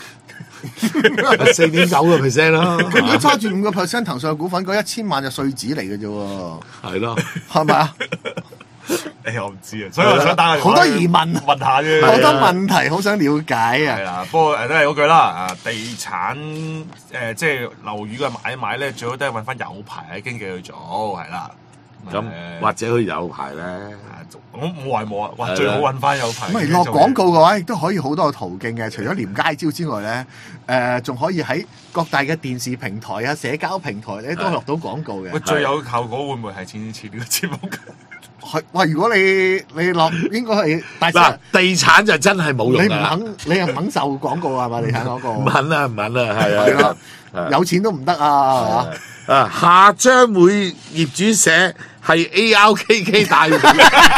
4.9% 啦。 佢如果揸住5% 騰訊嘅股份，嗰1000萬就稅紙嚟嘅啫喎。 係咯， 係咪啊？ 我唔知啊，所以我想打好多疑問， 問下啫， 好多問題，好想了解啊。 係啦，不過都係嗰句啦，地產即係樓宇嘅買賣咧，最好都係揾翻有牌嘅經紀去做，係啦。 咁或者佢有牌咧， 我冇話冇啊，哇！最好揾翻有牌。 咁落廣告嘅話，亦都可以好多途徑嘅。除咗廉街招之外咧，仲可以喺各大嘅電視平台啊、社交平台咧都落到廣告嘅。 最有效果會唔會係前次呢個節目？ 喂，如果你落應該係嗱，地產就真係冇用㗎。 你又唔肯受廣告係嘛？地產廣告唔肯啦，係啊，有錢都唔得啊，係嘛？ 下張會業主寫係 ARKK 大會，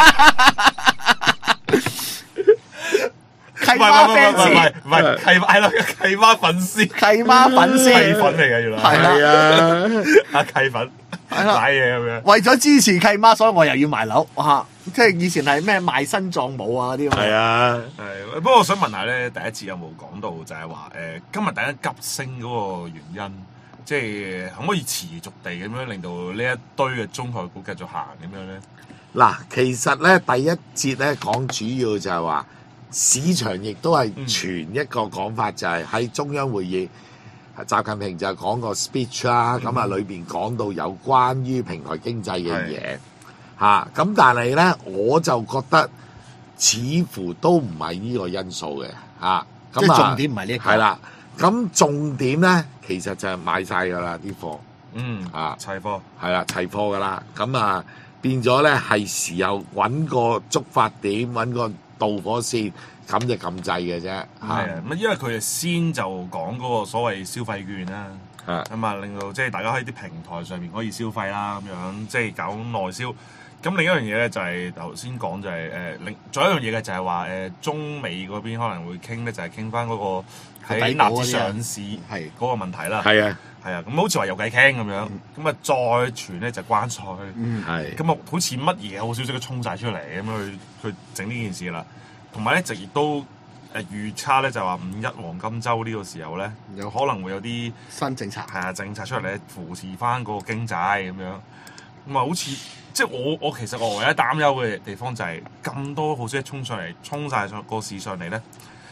契媽 fans， 唔係係啦，契媽粉絲， 契媽粉絲， 契粉嚟嘅原來係啊， 阿契粉買嘢咁樣。 為咗支持契媽，所以我又要賣樓嚇，即係以前係咩賣身葬母啊啲咁。 係啊， 係。不過我想問下咧，第一節有冇講到就係話今日突然間急升嗰個原因？即係可唔可以持續地咁樣令到呢一堆嘅中概股繼續行咁樣咧？ 嗱，其實咧第一節咧講主要就係話市場亦都係傳一個講法，就係喺中央會議，習近平就講個 speech 啦，咁啊裏邊講到有關於平台經濟嘅嘢嚇，咁但係咧我就覺得似乎都唔係呢個因素嘅嚇， 即係重點唔係呢一個。 係啦。咁重點咧，其實就係買晒㗎啦啲貨， 齊貨係啦，齊貨㗎啦。咁啊變咗咧係時候揾個觸發點，揾個導火線，咁就撳掣嘅啫。係啊，咁因為佢哋先就講嗰個所謂消費券啦，咁啊令到即係大家喺啲平台上面可以消費啦，咁樣即係搞內銷。咁另一樣嘢咧就係頭先講就係仲有一樣嘢嘅就係話中美嗰邊可能會傾咧，就係傾翻嗰個喺納指上市嗰個問題啦。 係啊， 係啊，咁好似話有偈傾咁樣，咁啊再傳咧就關稅， 係咁啊好似乜嘢好消息都衝晒出嚟咁樣去整呢件事啦。同埋咧就亦都預測咧就話5·1黃金週呢個時候咧有可能會有啲新政策， 係啊政策出嚟咧扶持翻個經濟咁樣，咁啊好似。即係我其實我唯一擔憂嘅地方就係咁多好消息衝上嚟，衝晒上個市上嚟咧。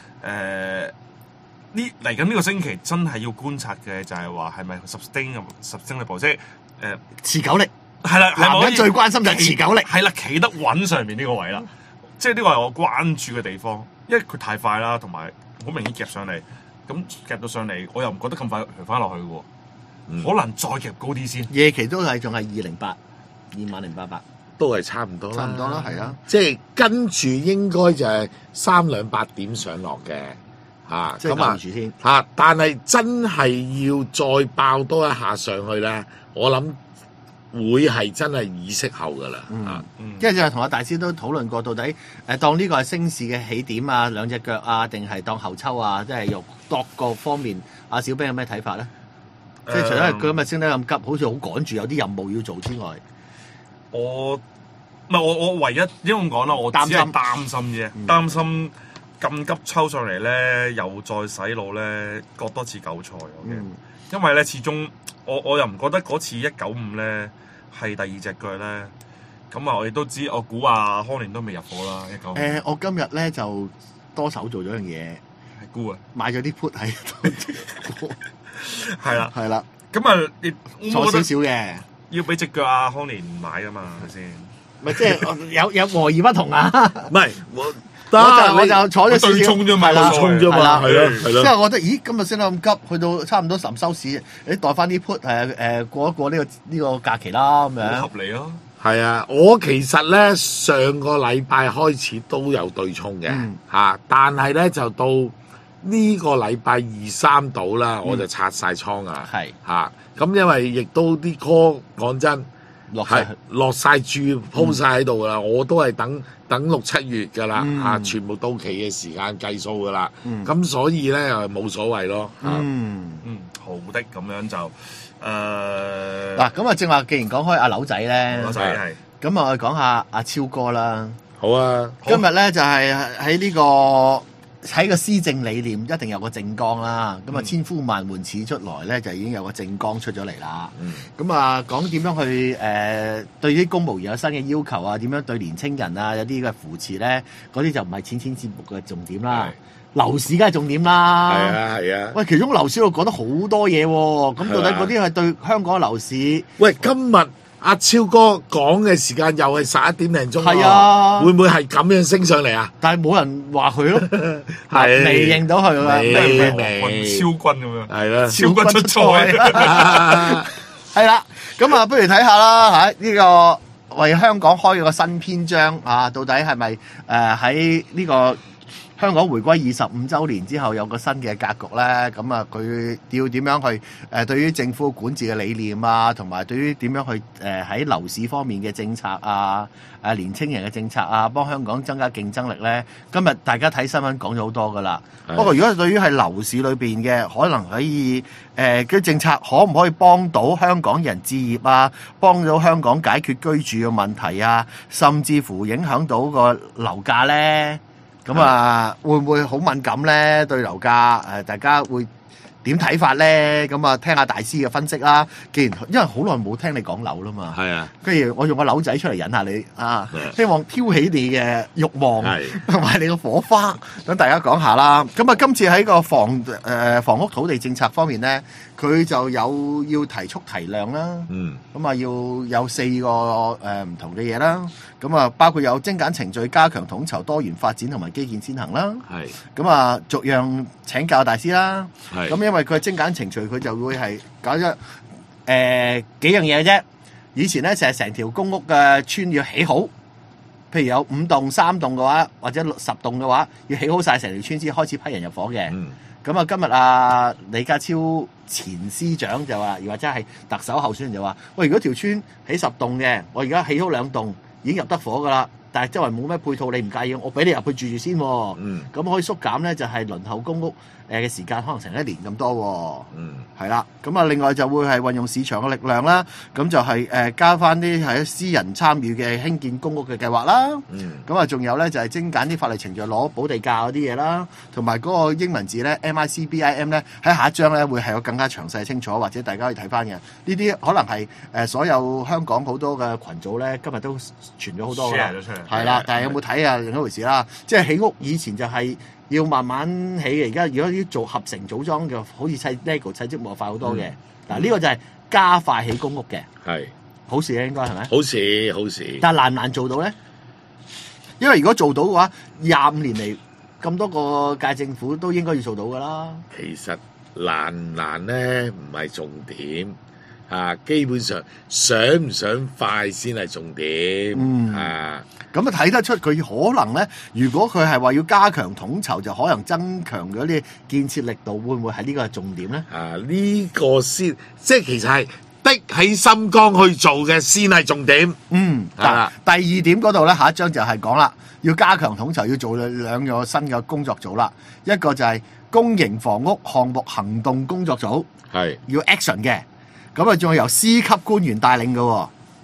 呢嚟緊呢個星期真係要觀察嘅就係話係咪sustainable，即係持久力係啦。 男人最關心就係持久力， 係啦，企得穩上面呢個位啦。即係呢個係我關注嘅地方，因為佢太快啦，同埋好明顯夾上嚟，咁夾到上嚟，我又唔覺得咁快回翻落去嘅喎，可能再夾高啲先。 夜期都係仲係208，20800， 都係差唔多啦， 差唔多啦，係啊， 即係跟住應該就係328點上落嘅嚇， 即係撳住先嚇。但係真係要再爆多一下上去咧，我諗會係真係議息後噶啦嚇。 跟住就同阿大師都討論過，到底當呢個係升市嘅起點啊，兩隻腳啊，定係當後抽啊，即係用各個方面，阿小兵有咩睇法咧？即係除咗佢今日升得咁急，好似好趕住有啲任務要做之外。 我唔係我唯一因為咁講啦，我只係擔心啫，擔心咁急抽上嚟咧，又再洗腦咧，割多次韭菜我驚。因為咧，始終我又唔覺得嗰次195咧係第二隻腳咧。咁啊，我亦都知，我估啊康年都未入貨啦195。 我今日咧就多手做咗樣嘢， 係估啊， 買咗啲 put 喺度， 係啦， 係啦， 咁啊，你錯少少嘅， 要俾隻腳啊康年買噶嘛，係咪先？ 咪即係有和而不同啊！ 唔係我我就坐咗少少對沖啫嘛， 係啦對沖啫嘛，係咯係即咯。 係我覺得，咦，今日升得咁急，去到差唔多10收市，你袋翻啲 put 過一過呢個假期啦，咁樣好合理啊！ 係啊，我其實咧上個禮拜開始都有對沖嘅但係咧就到呢個禮拜2、3度啦，我就拆晒倉啊。 係咁因為亦都啲 call 講真落晒注鋪晒喺度噶啦，我都係等6、7月噶啦全部到期嘅時間計數噶啦，咁所以咧冇所謂咯。 好的，咁樣就嗱，咁啊，正話，既然講開阿柳仔咧， 我仔係咁啊，我哋講下阿超哥啦。 好啊， 今日咧就係喺呢個喺個施政理念一定有個政綱啦。咁啊，千呼萬喚始出來咧，就已經有個政綱出咗嚟啦。咁啊，講點樣去對啲公務員有新嘅要求啊？點樣對年青人啊有啲嘅扶持咧？嗰啲就唔係淺節目嘅重點啦。樓市梗係重點啦， 係啊。 喂，其中樓市度講得好多嘢喎，咁到底嗰啲係對香港嘅樓市？ 喂，今日阿超哥講嘅時間又係11點零鐘， 係啊， 會唔會係咁樣升上嚟啊？ 但係冇人話佢咯， 係未認到佢啦， 超軍咁樣， 係啦， 超軍出賽， 係啦，咁啊，不如睇下啦呢個為香港開咗個新篇章啊，到底係咪喺呢個香港回歸25週年之後有個新嘅格局咧？咁啊，佢要點樣去對於政府管治嘅理念啊，同埋對於點樣去喺樓市方面嘅政策啊，年青人嘅政策啊，幫香港增加競爭力咧？今日大家睇新聞講咗好多噶啦。不過如果對於係樓市裏邊嘅，可能可以嘅政策可唔可以幫到香港人置業啊？幫到香港解決居住嘅問題啊？甚至乎影響到個樓價咧？咁啊，會唔會好敏感咧？對樓價大家會點睇法咧？咁啊，聽下大師嘅分析啦。既然因為好耐冇聽你講樓啦嘛， 係啊， 跟住我用個樓仔出嚟引下你啊，希望挑起你嘅慾望同埋你嘅火花，等大家講下啦。咁啊，今次喺個房屋土地政策方面咧，佢就有要提速提量啦。咁啊，要有4個唔同嘅嘢啦。咁啊，包括有精簡程序、加強統籌、多元發展同埋基建先行啦。咁啊，逐樣請教大師啦。咁因為佢精簡程序，佢就會係搞咗幾樣嘢啫。以前咧就係成條公屋嘅村要起好，譬如有5棟、3棟嘅話，或者10棟嘅話，要起好晒成條村先開始批人入伙嘅。咁啊，今日李家超前司長就話，又或者係特首候選人就話：喂，如果條村起10棟嘅，我而家起好2棟。已經入得伙噶啦，但係周圍冇咩配套，你唔介意，我俾你入去住先喎。咁可以縮減咧，就係輪候公屋嘅時間，可能成1年咁多。係啦，咁啊，另外就會係運用市場嘅力量啦，咁就係加翻啲係私人參與嘅興建公屋嘅計劃啦。咁啊，仲有咧就係精簡啲法律程序，攞補地價嗰啲嘢啦，同埋嗰個英文字咧 MICBIM 咧喺下一章咧會係有更加詳細清楚，或者大家可以睇翻嘅。呢啲可能係所有香港好多嘅群組咧，今日都傳咗好多㗎啦。係啦，但係有冇睇啊？另一回事啦。即係起屋以前就係要慢慢起嘅，而家如果要做合成組裝嘅，好似砌 Lego 砌積木快好多嘅。嗱，呢個就係加快起公屋嘅，係好事咧，應該係咪？好事。但係難唔難做到咧？因為如果做到嘅話，25年嚟咁多個屆政府都應該要做到㗎啦。 其實難唔難咧，唔係重點。基本上想唔想快先係重點。咁啊睇得出佢可能咧，如果佢係話要加強統籌，就可能增強咗啲建設力度，會唔會係呢個係重點咧？呢個先，即係其實係的起心肝去做嘅先係重點。第二點嗰度咧，下一章就係講啦，要加強統籌，要做2個新嘅工作組啦。一個就係公營房屋項目行動工作組，要 action 嘅。咁啊，仲係由司級官員帶領嘅喎。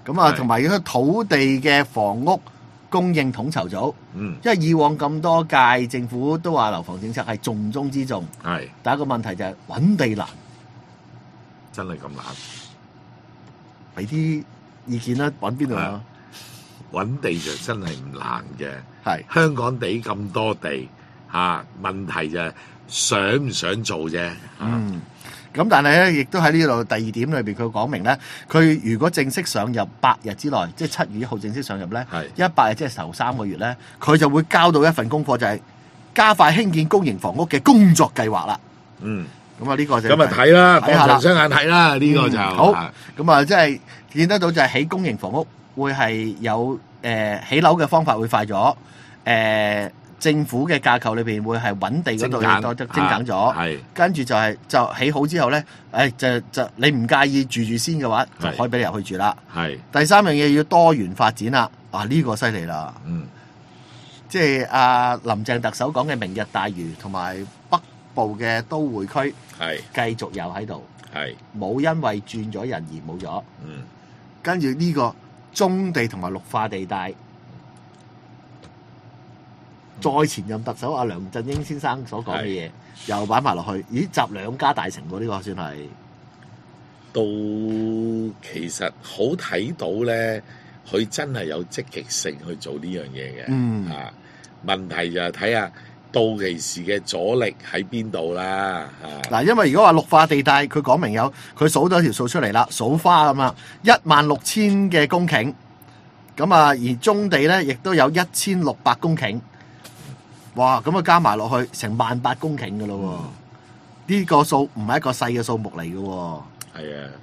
咁啊， 係同埋嗰個土地嘅房屋供應統籌組， 嗯， 因為以往咁多屆政府都話樓房政策係重中之重， 係第一個問題就係揾地難， 真係咁難。 俾啲意見啦，揾邊度啊？ 揾地就真係唔難嘅。 係香港地咁多地問題就係想唔想做啫。 嗯。咁但係咧，亦都喺呢度第二點裏邊，佢講明咧，佢如果正式上入100日之內，即係7月1號正式上入咧係 ，100日即係頭3個月咧，佢就會交到一份功課，就係加快興建公營房屋嘅工作計劃啦。 嗯， 咁啊，呢個就咁啊睇啦， 睇下啦放長雙眼睇啦，呢個就好啊咁啊，即係見得到就係起公營房屋會係有起樓嘅方法會快咗，政府嘅架構裏邊會係揾地嗰度亦多精簡咗， 係跟住就起好之後咧，就你唔介意住先嘅話，就係可以俾你入去住啦。 係第三樣嘢要多元發展啦，呢個犀利啦， 嗯即係林鄭特首講嘅明日大嶼同埋北部嘅都會區係繼續有喺度， 係冇因為轉咗人而冇咗。 嗯跟住呢個棕地同埋綠化地帶，再前任特首梁振英先生所講嘅嘢，又擺埋落去，咦？集兩家大成喎，呢個算係都其實好睇到咧，佢真係有積極性去做呢樣嘢嘅。 嗯問題就係睇下到期時嘅阻力喺邊度啦。 嗱，因為如果話綠化地帶，佢講明有，佢數咗條數出嚟啦，數花咁啊，16000嘅公頃，咁啊，而棕地咧亦都有1600公頃，哇！咁啊加埋落去成18000公頃噶咯喎，呢個數唔係一個細嘅數目嚟嘅喎。 係啊，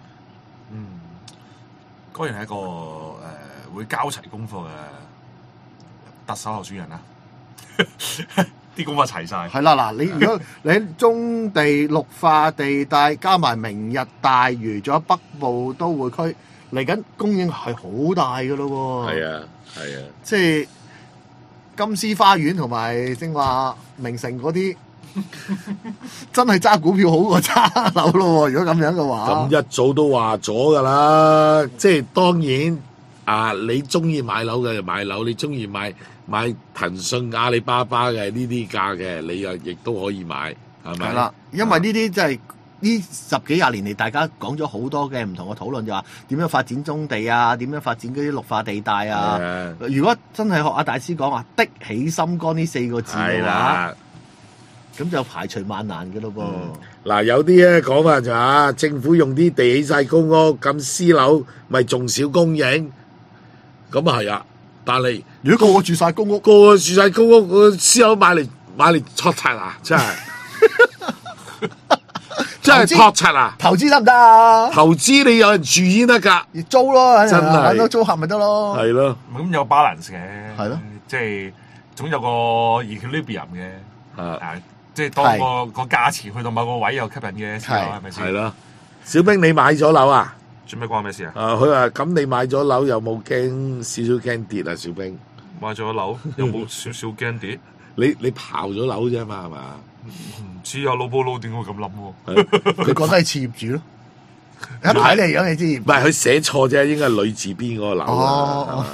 果然係一個會交齊功課嘅特首候選人啦，啲功課齊晒。 係啦，嗱，你如果你喺棕地、綠化地帶加埋明日大嶼，仲有北部都會區，嚟緊供應係好大嘅咯喎。 係啊，係啊， 即係金絲花園同埋正話名城嗰啲，真係揸股票好過揸樓咯喎！如果咁樣嘅話， 咁一早都話咗噶啦，即係當然你中意買樓嘅就買樓，你中意買騰訊、阿里巴巴嘅呢啲價嘅，你又亦都可以買，係咪？ 係啦，因為呢啲真係呢10幾20年嚟，大家講咗好多嘅唔同嘅討論，就話點樣發展棕地啊，點樣發展嗰啲綠化地帶啊。如果真係學阿大師講話的起心肝呢4個字嘅話，咁就排除萬難嘅咯噃。 嗱，有啲咧講話就政府用啲地起晒公屋，咁私樓咪仲少供應，咁啊係啊。但係如果個個住晒公屋， 個個住晒公屋，個私樓買嚟戳柒啊！真係真係戳柒啊！ 投資得唔得啊？ 投資你有人住先得㗎， 要租咯， 真係揾到租客咪得咯。 係咯， 咁有 balance 嘅， 係咯， 即係總有個 equilibrium 嘅， 啊即係當個價錢去到某個位又吸引嘅時候，係咪先？ 係咯。小兵，你買咗樓啊？ 做咩關咩事啊？ 佢話咁你買咗樓有冇驚少少驚跌啊？小兵， 買咗樓有冇少少驚跌？ 你刨咗樓啫嘛，係嘛？ 唔知啊，老波佬點會咁諗喎？ 佢覺得係次業主咯，一睇你樣你知。 唔係佢寫錯啫，應該係女字邊嗰個樓啊。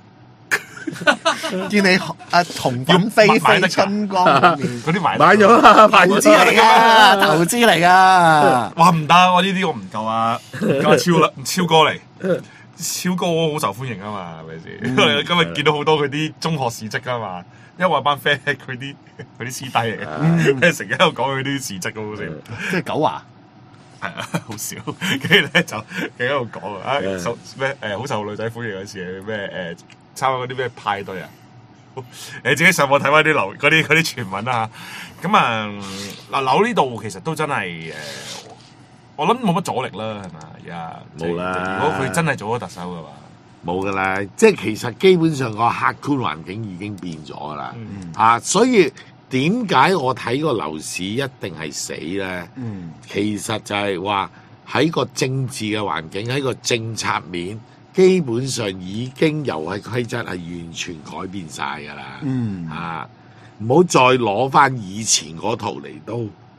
見你同粉飛飛春光面， 嗰啲買買咗啦， 投資嚟噶，投資嚟噶。 哇唔得，我呢啲我唔夠啊，超哥嚟，超哥好受歡迎啊嘛，係咪先？今日見到好多佢啲中學事蹟啊嘛，因為我班 friend 係佢啲師弟嚟嘅，成日喺度講佢啲事蹟好笑， 即係九華。 係啊，好笑。跟住咧就喺度講啊，咩好受女仔歡迎嗰時咩參加嗰啲咩派對啊？你自己上網睇翻啲嗰啲傳聞啦嚇。咁嗱樓呢度其實都真係我諗冇乜阻力啦，係嘛？ 冇啦。 如果佢真係做咗特首嘅話， 冇噶啦。即係其實基本上個客觀環境已經變咗噶啦。所以點解我睇個樓市一定係死咧？其實就係話喺個政治嘅環境，喺個政策面。基本上已經遊戲規則係完全改變晒㗎啦，唔好再攞翻以前嗰套嚟到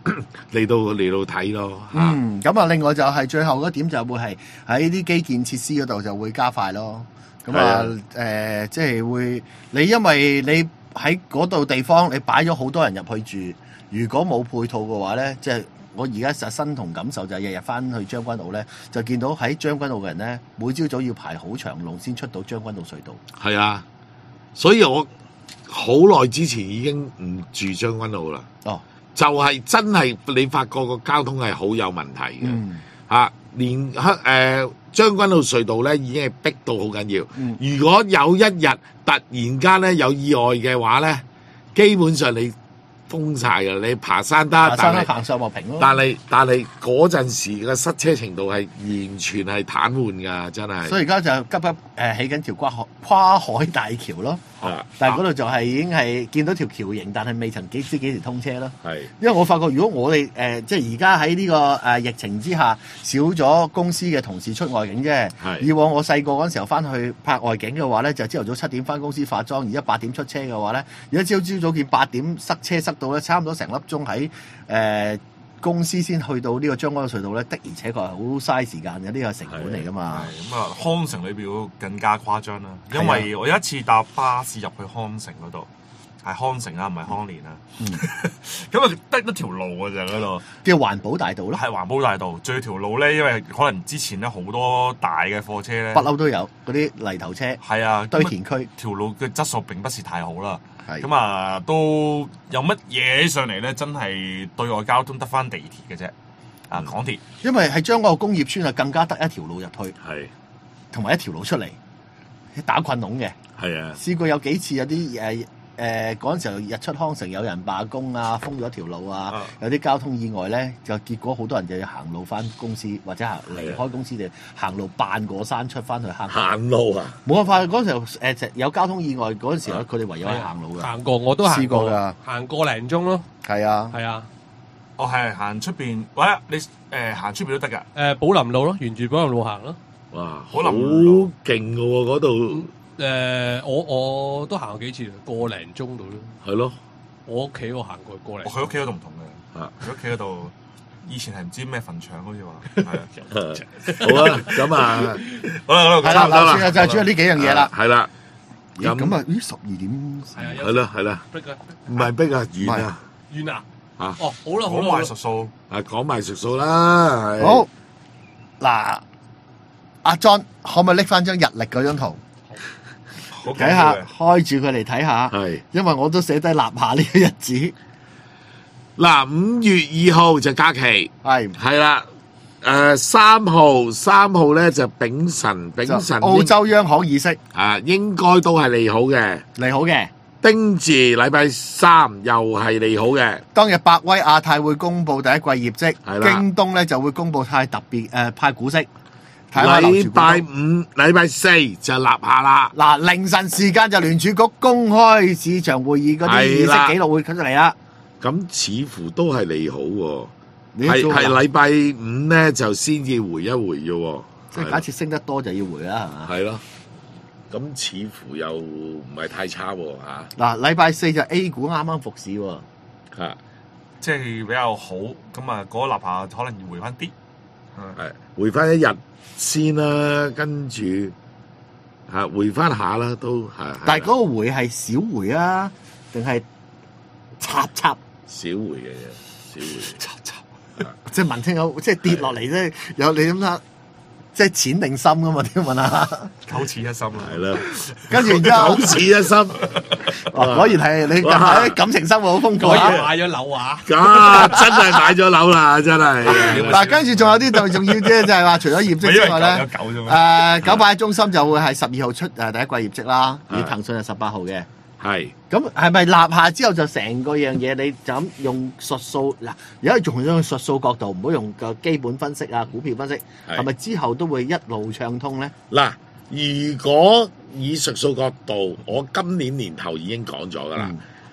嚟到睇咯嚇。 咁啊，另外就係最後嗰點就會係喺啲基建設施嗰度就會加快咯。咁啊即係會你因為你喺嗰度地方你擺咗好多人入去住，如果冇配套嘅話咧，即係我而家實身同感受就係日日翻去將軍澳咧，就見到喺將軍澳嘅人咧，每朝早要排好長龍先出到將軍澳隧道。 係啊，所以我好耐之前已經唔住將軍澳啦。 哦， 就係真係你發覺個交通係好有問題嘅。連將軍澳隧道咧已經係逼到好緊要。如果有一日突然間咧有意外嘅話咧，基本上你封晒㗎，你爬山得， 行上莫平咯。 但係嗰陣時嘅塞車程度係完全係癱瘓㗎，真係。 所以而家就急起緊條跨海大橋咯。但係嗰度就係已經係見到條橋型，但係未曾知幾時通車咯。 係， 因為我發覺如果我哋即係而家喺呢個疫情之下少咗公司嘅同事出外景啫。以往我細個嗰陣時候翻去拍外景嘅話咧，就朝頭早7點翻公司化妝，而家8點出車嘅話咧，而家朝早見8點塞車塞到咧，差唔多成粒鐘喺公司先去到呢個將軍澳隧道咧，的而且確係好嘥時間嘅，呢個成本嚟噶嘛。 咁啊，康城裏邊更加誇張啦，因為我有一次搭巴士入去康城嗰度，係康城啊，唔係康連啊。咁啊，得一條路嘅啫嗰度， 叫環保大道咯。 係環保大道，最條路咧，因為可能之前咧好多大嘅貨車咧， 不嬲都有嗰啲泥頭車。係啊， 堆填區條路嘅質素並不是太好啦。咁啊，都有乜嘢上嚟咧？真係對外交通得翻地鐵嘅啫，港鐵。因為係將嗰個工業村啊，更加得一條路入去，同埋一條路出嚟，打困籠嘅。 係啊， 試過有幾次有啲嗰陣時候日出康城有人罷工啊，封咗條路啊，有啲交通意外咧，就結果好多人就要行路翻公司，或者離開公司就行路扮過山出翻去坑。 行路啊！ 冇辦法，嗰陣時候有交通意外嗰陣時候，佢哋唯有係行路嘅。 行過我都行過㗎， 行個零鐘咯。 係啊， 係啊。 我係行出邊，或者你行出邊都得㗎。 寶林路咯，沿住寶林路行咯。 哇，好勁㗎喎嗰度。 我都行過幾次，個零鐘度咯。 係咯， 我屋企我行過個零。 佢屋企嗰度唔同嘅，佢屋企嗰度以前係唔知咩墳場好似話。 好啊，咁啊， 好啦， 係啦，就係主要呢幾樣嘢啦。 係啦， 咁啊，咦12點？ 係啦，唔係逼啊，遠啊， 遠啊。 哦， 好啦， 講埋術數， 講埋術數啦。 好，嗱，阿 John 可唔可以拎翻張日曆嗰張圖？睇下，開住佢嚟睇下。係，因為我都寫低立下呢個日子。 嗱，5月2號就假期，係啦。3號咧就丙辰， 澳洲央行議息， 應該都係利好嘅，丁字禮拜3又係利好嘅。當日百威亞太會公布第一季業績，京東咧就會公布太特別派股息。禮拜5、禮拜4就立下啦。嗱，凌晨時間就聯儲局公開市場會議嗰啲議息記錄會出嚟啦。咁似乎都係利好喎。係禮拜5咧就先至回一回嘅喎。即係假設升得多就要回啦，係嘛？係咯。咁似乎又唔係太差喎嚇。嗱，禮拜4就 A 股啱啱復市喎。嚇，即係比較好。咁啊，嗰立下可能要回翻啲。係回翻一日先啦，跟住嚇回翻下啦，都係。但係嗰個回係小回啊，定係插小回嘅嘢？小回插。即係聞聽有，即係跌落嚟咧，有你諗下，即係錢定心噶嘛？點問啊？九淺一心啦，係啦。跟住然之後，九淺一心。果然係你近排感情生活好豐富啊！買咗樓啊！真係買咗樓啦，真係。嗱，跟住仲有啲就重要啲，就係話除咗業績之外咧，九八一中心就會係12號出第一季業績啦，而騰訊係18號嘅。係，咁係咪立下之後就成個樣嘢你就咁用術數嗱？而家仲用術數角度，唔好用個基本分析啊、股票分析，係咪之後都會一路暢通咧？嗱，如果以術數角度，我今年年頭已經講咗噶啦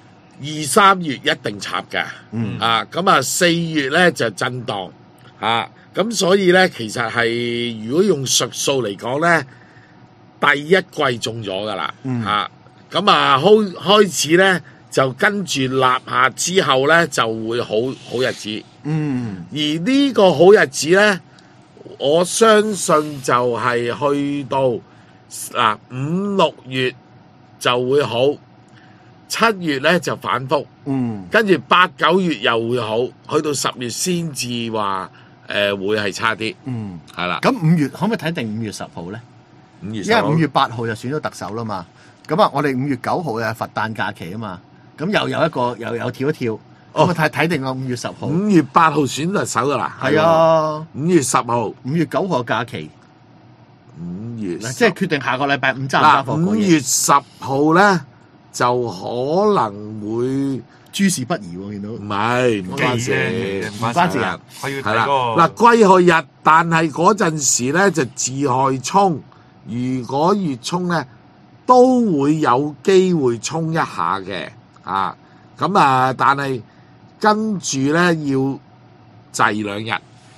，2、3月一定插嘅，咁4月咧就震盪，咁所以咧其實係如果用術數嚟講咧，第一季中咗噶啦，咁開始咧就跟住立夏之後咧就會好日子。 嗯， 而呢個好日子咧，我相信就係去到5、6月就會好，7月咧就反覆，跟住8、9月又會好，去到10月先至話會係差啲，係啦。 咁5月可唔可以睇定5月10號咧 ？5月10 因為號 5月8號就選咗特首啦嘛。咁啊，我哋5月9號又係佛誕假期啊嘛。咁又有一個又有跳一跳，咁啊睇定個5月10號。 5月8號選特首噶啦， 係啊。 5月10號、 5月9號假期。 5月10 即係決定下個禮拜5揸唔揸貨。 5月10號咧就可能會諸事不宜喎，見到。 唔關事， 唔關事啊。 我要係啦， 睇嗰個嗱癸亥日，但係嗰陣時咧就巳亥衝，如果月衝咧都會有機會衝一下嘅，咁但係跟住咧要滯2日，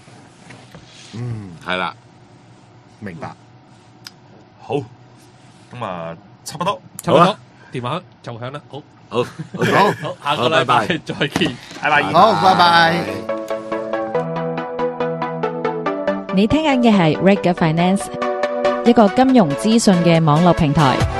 係啦， 明白。 好，咁啊，差不多。 差唔多，電話就響啦。好， 好， 好，下個禮拜再見， 拜拜。 好，拜拜。 你聽緊嘅係 Reg Finance，一個金融資訊嘅網絡平台。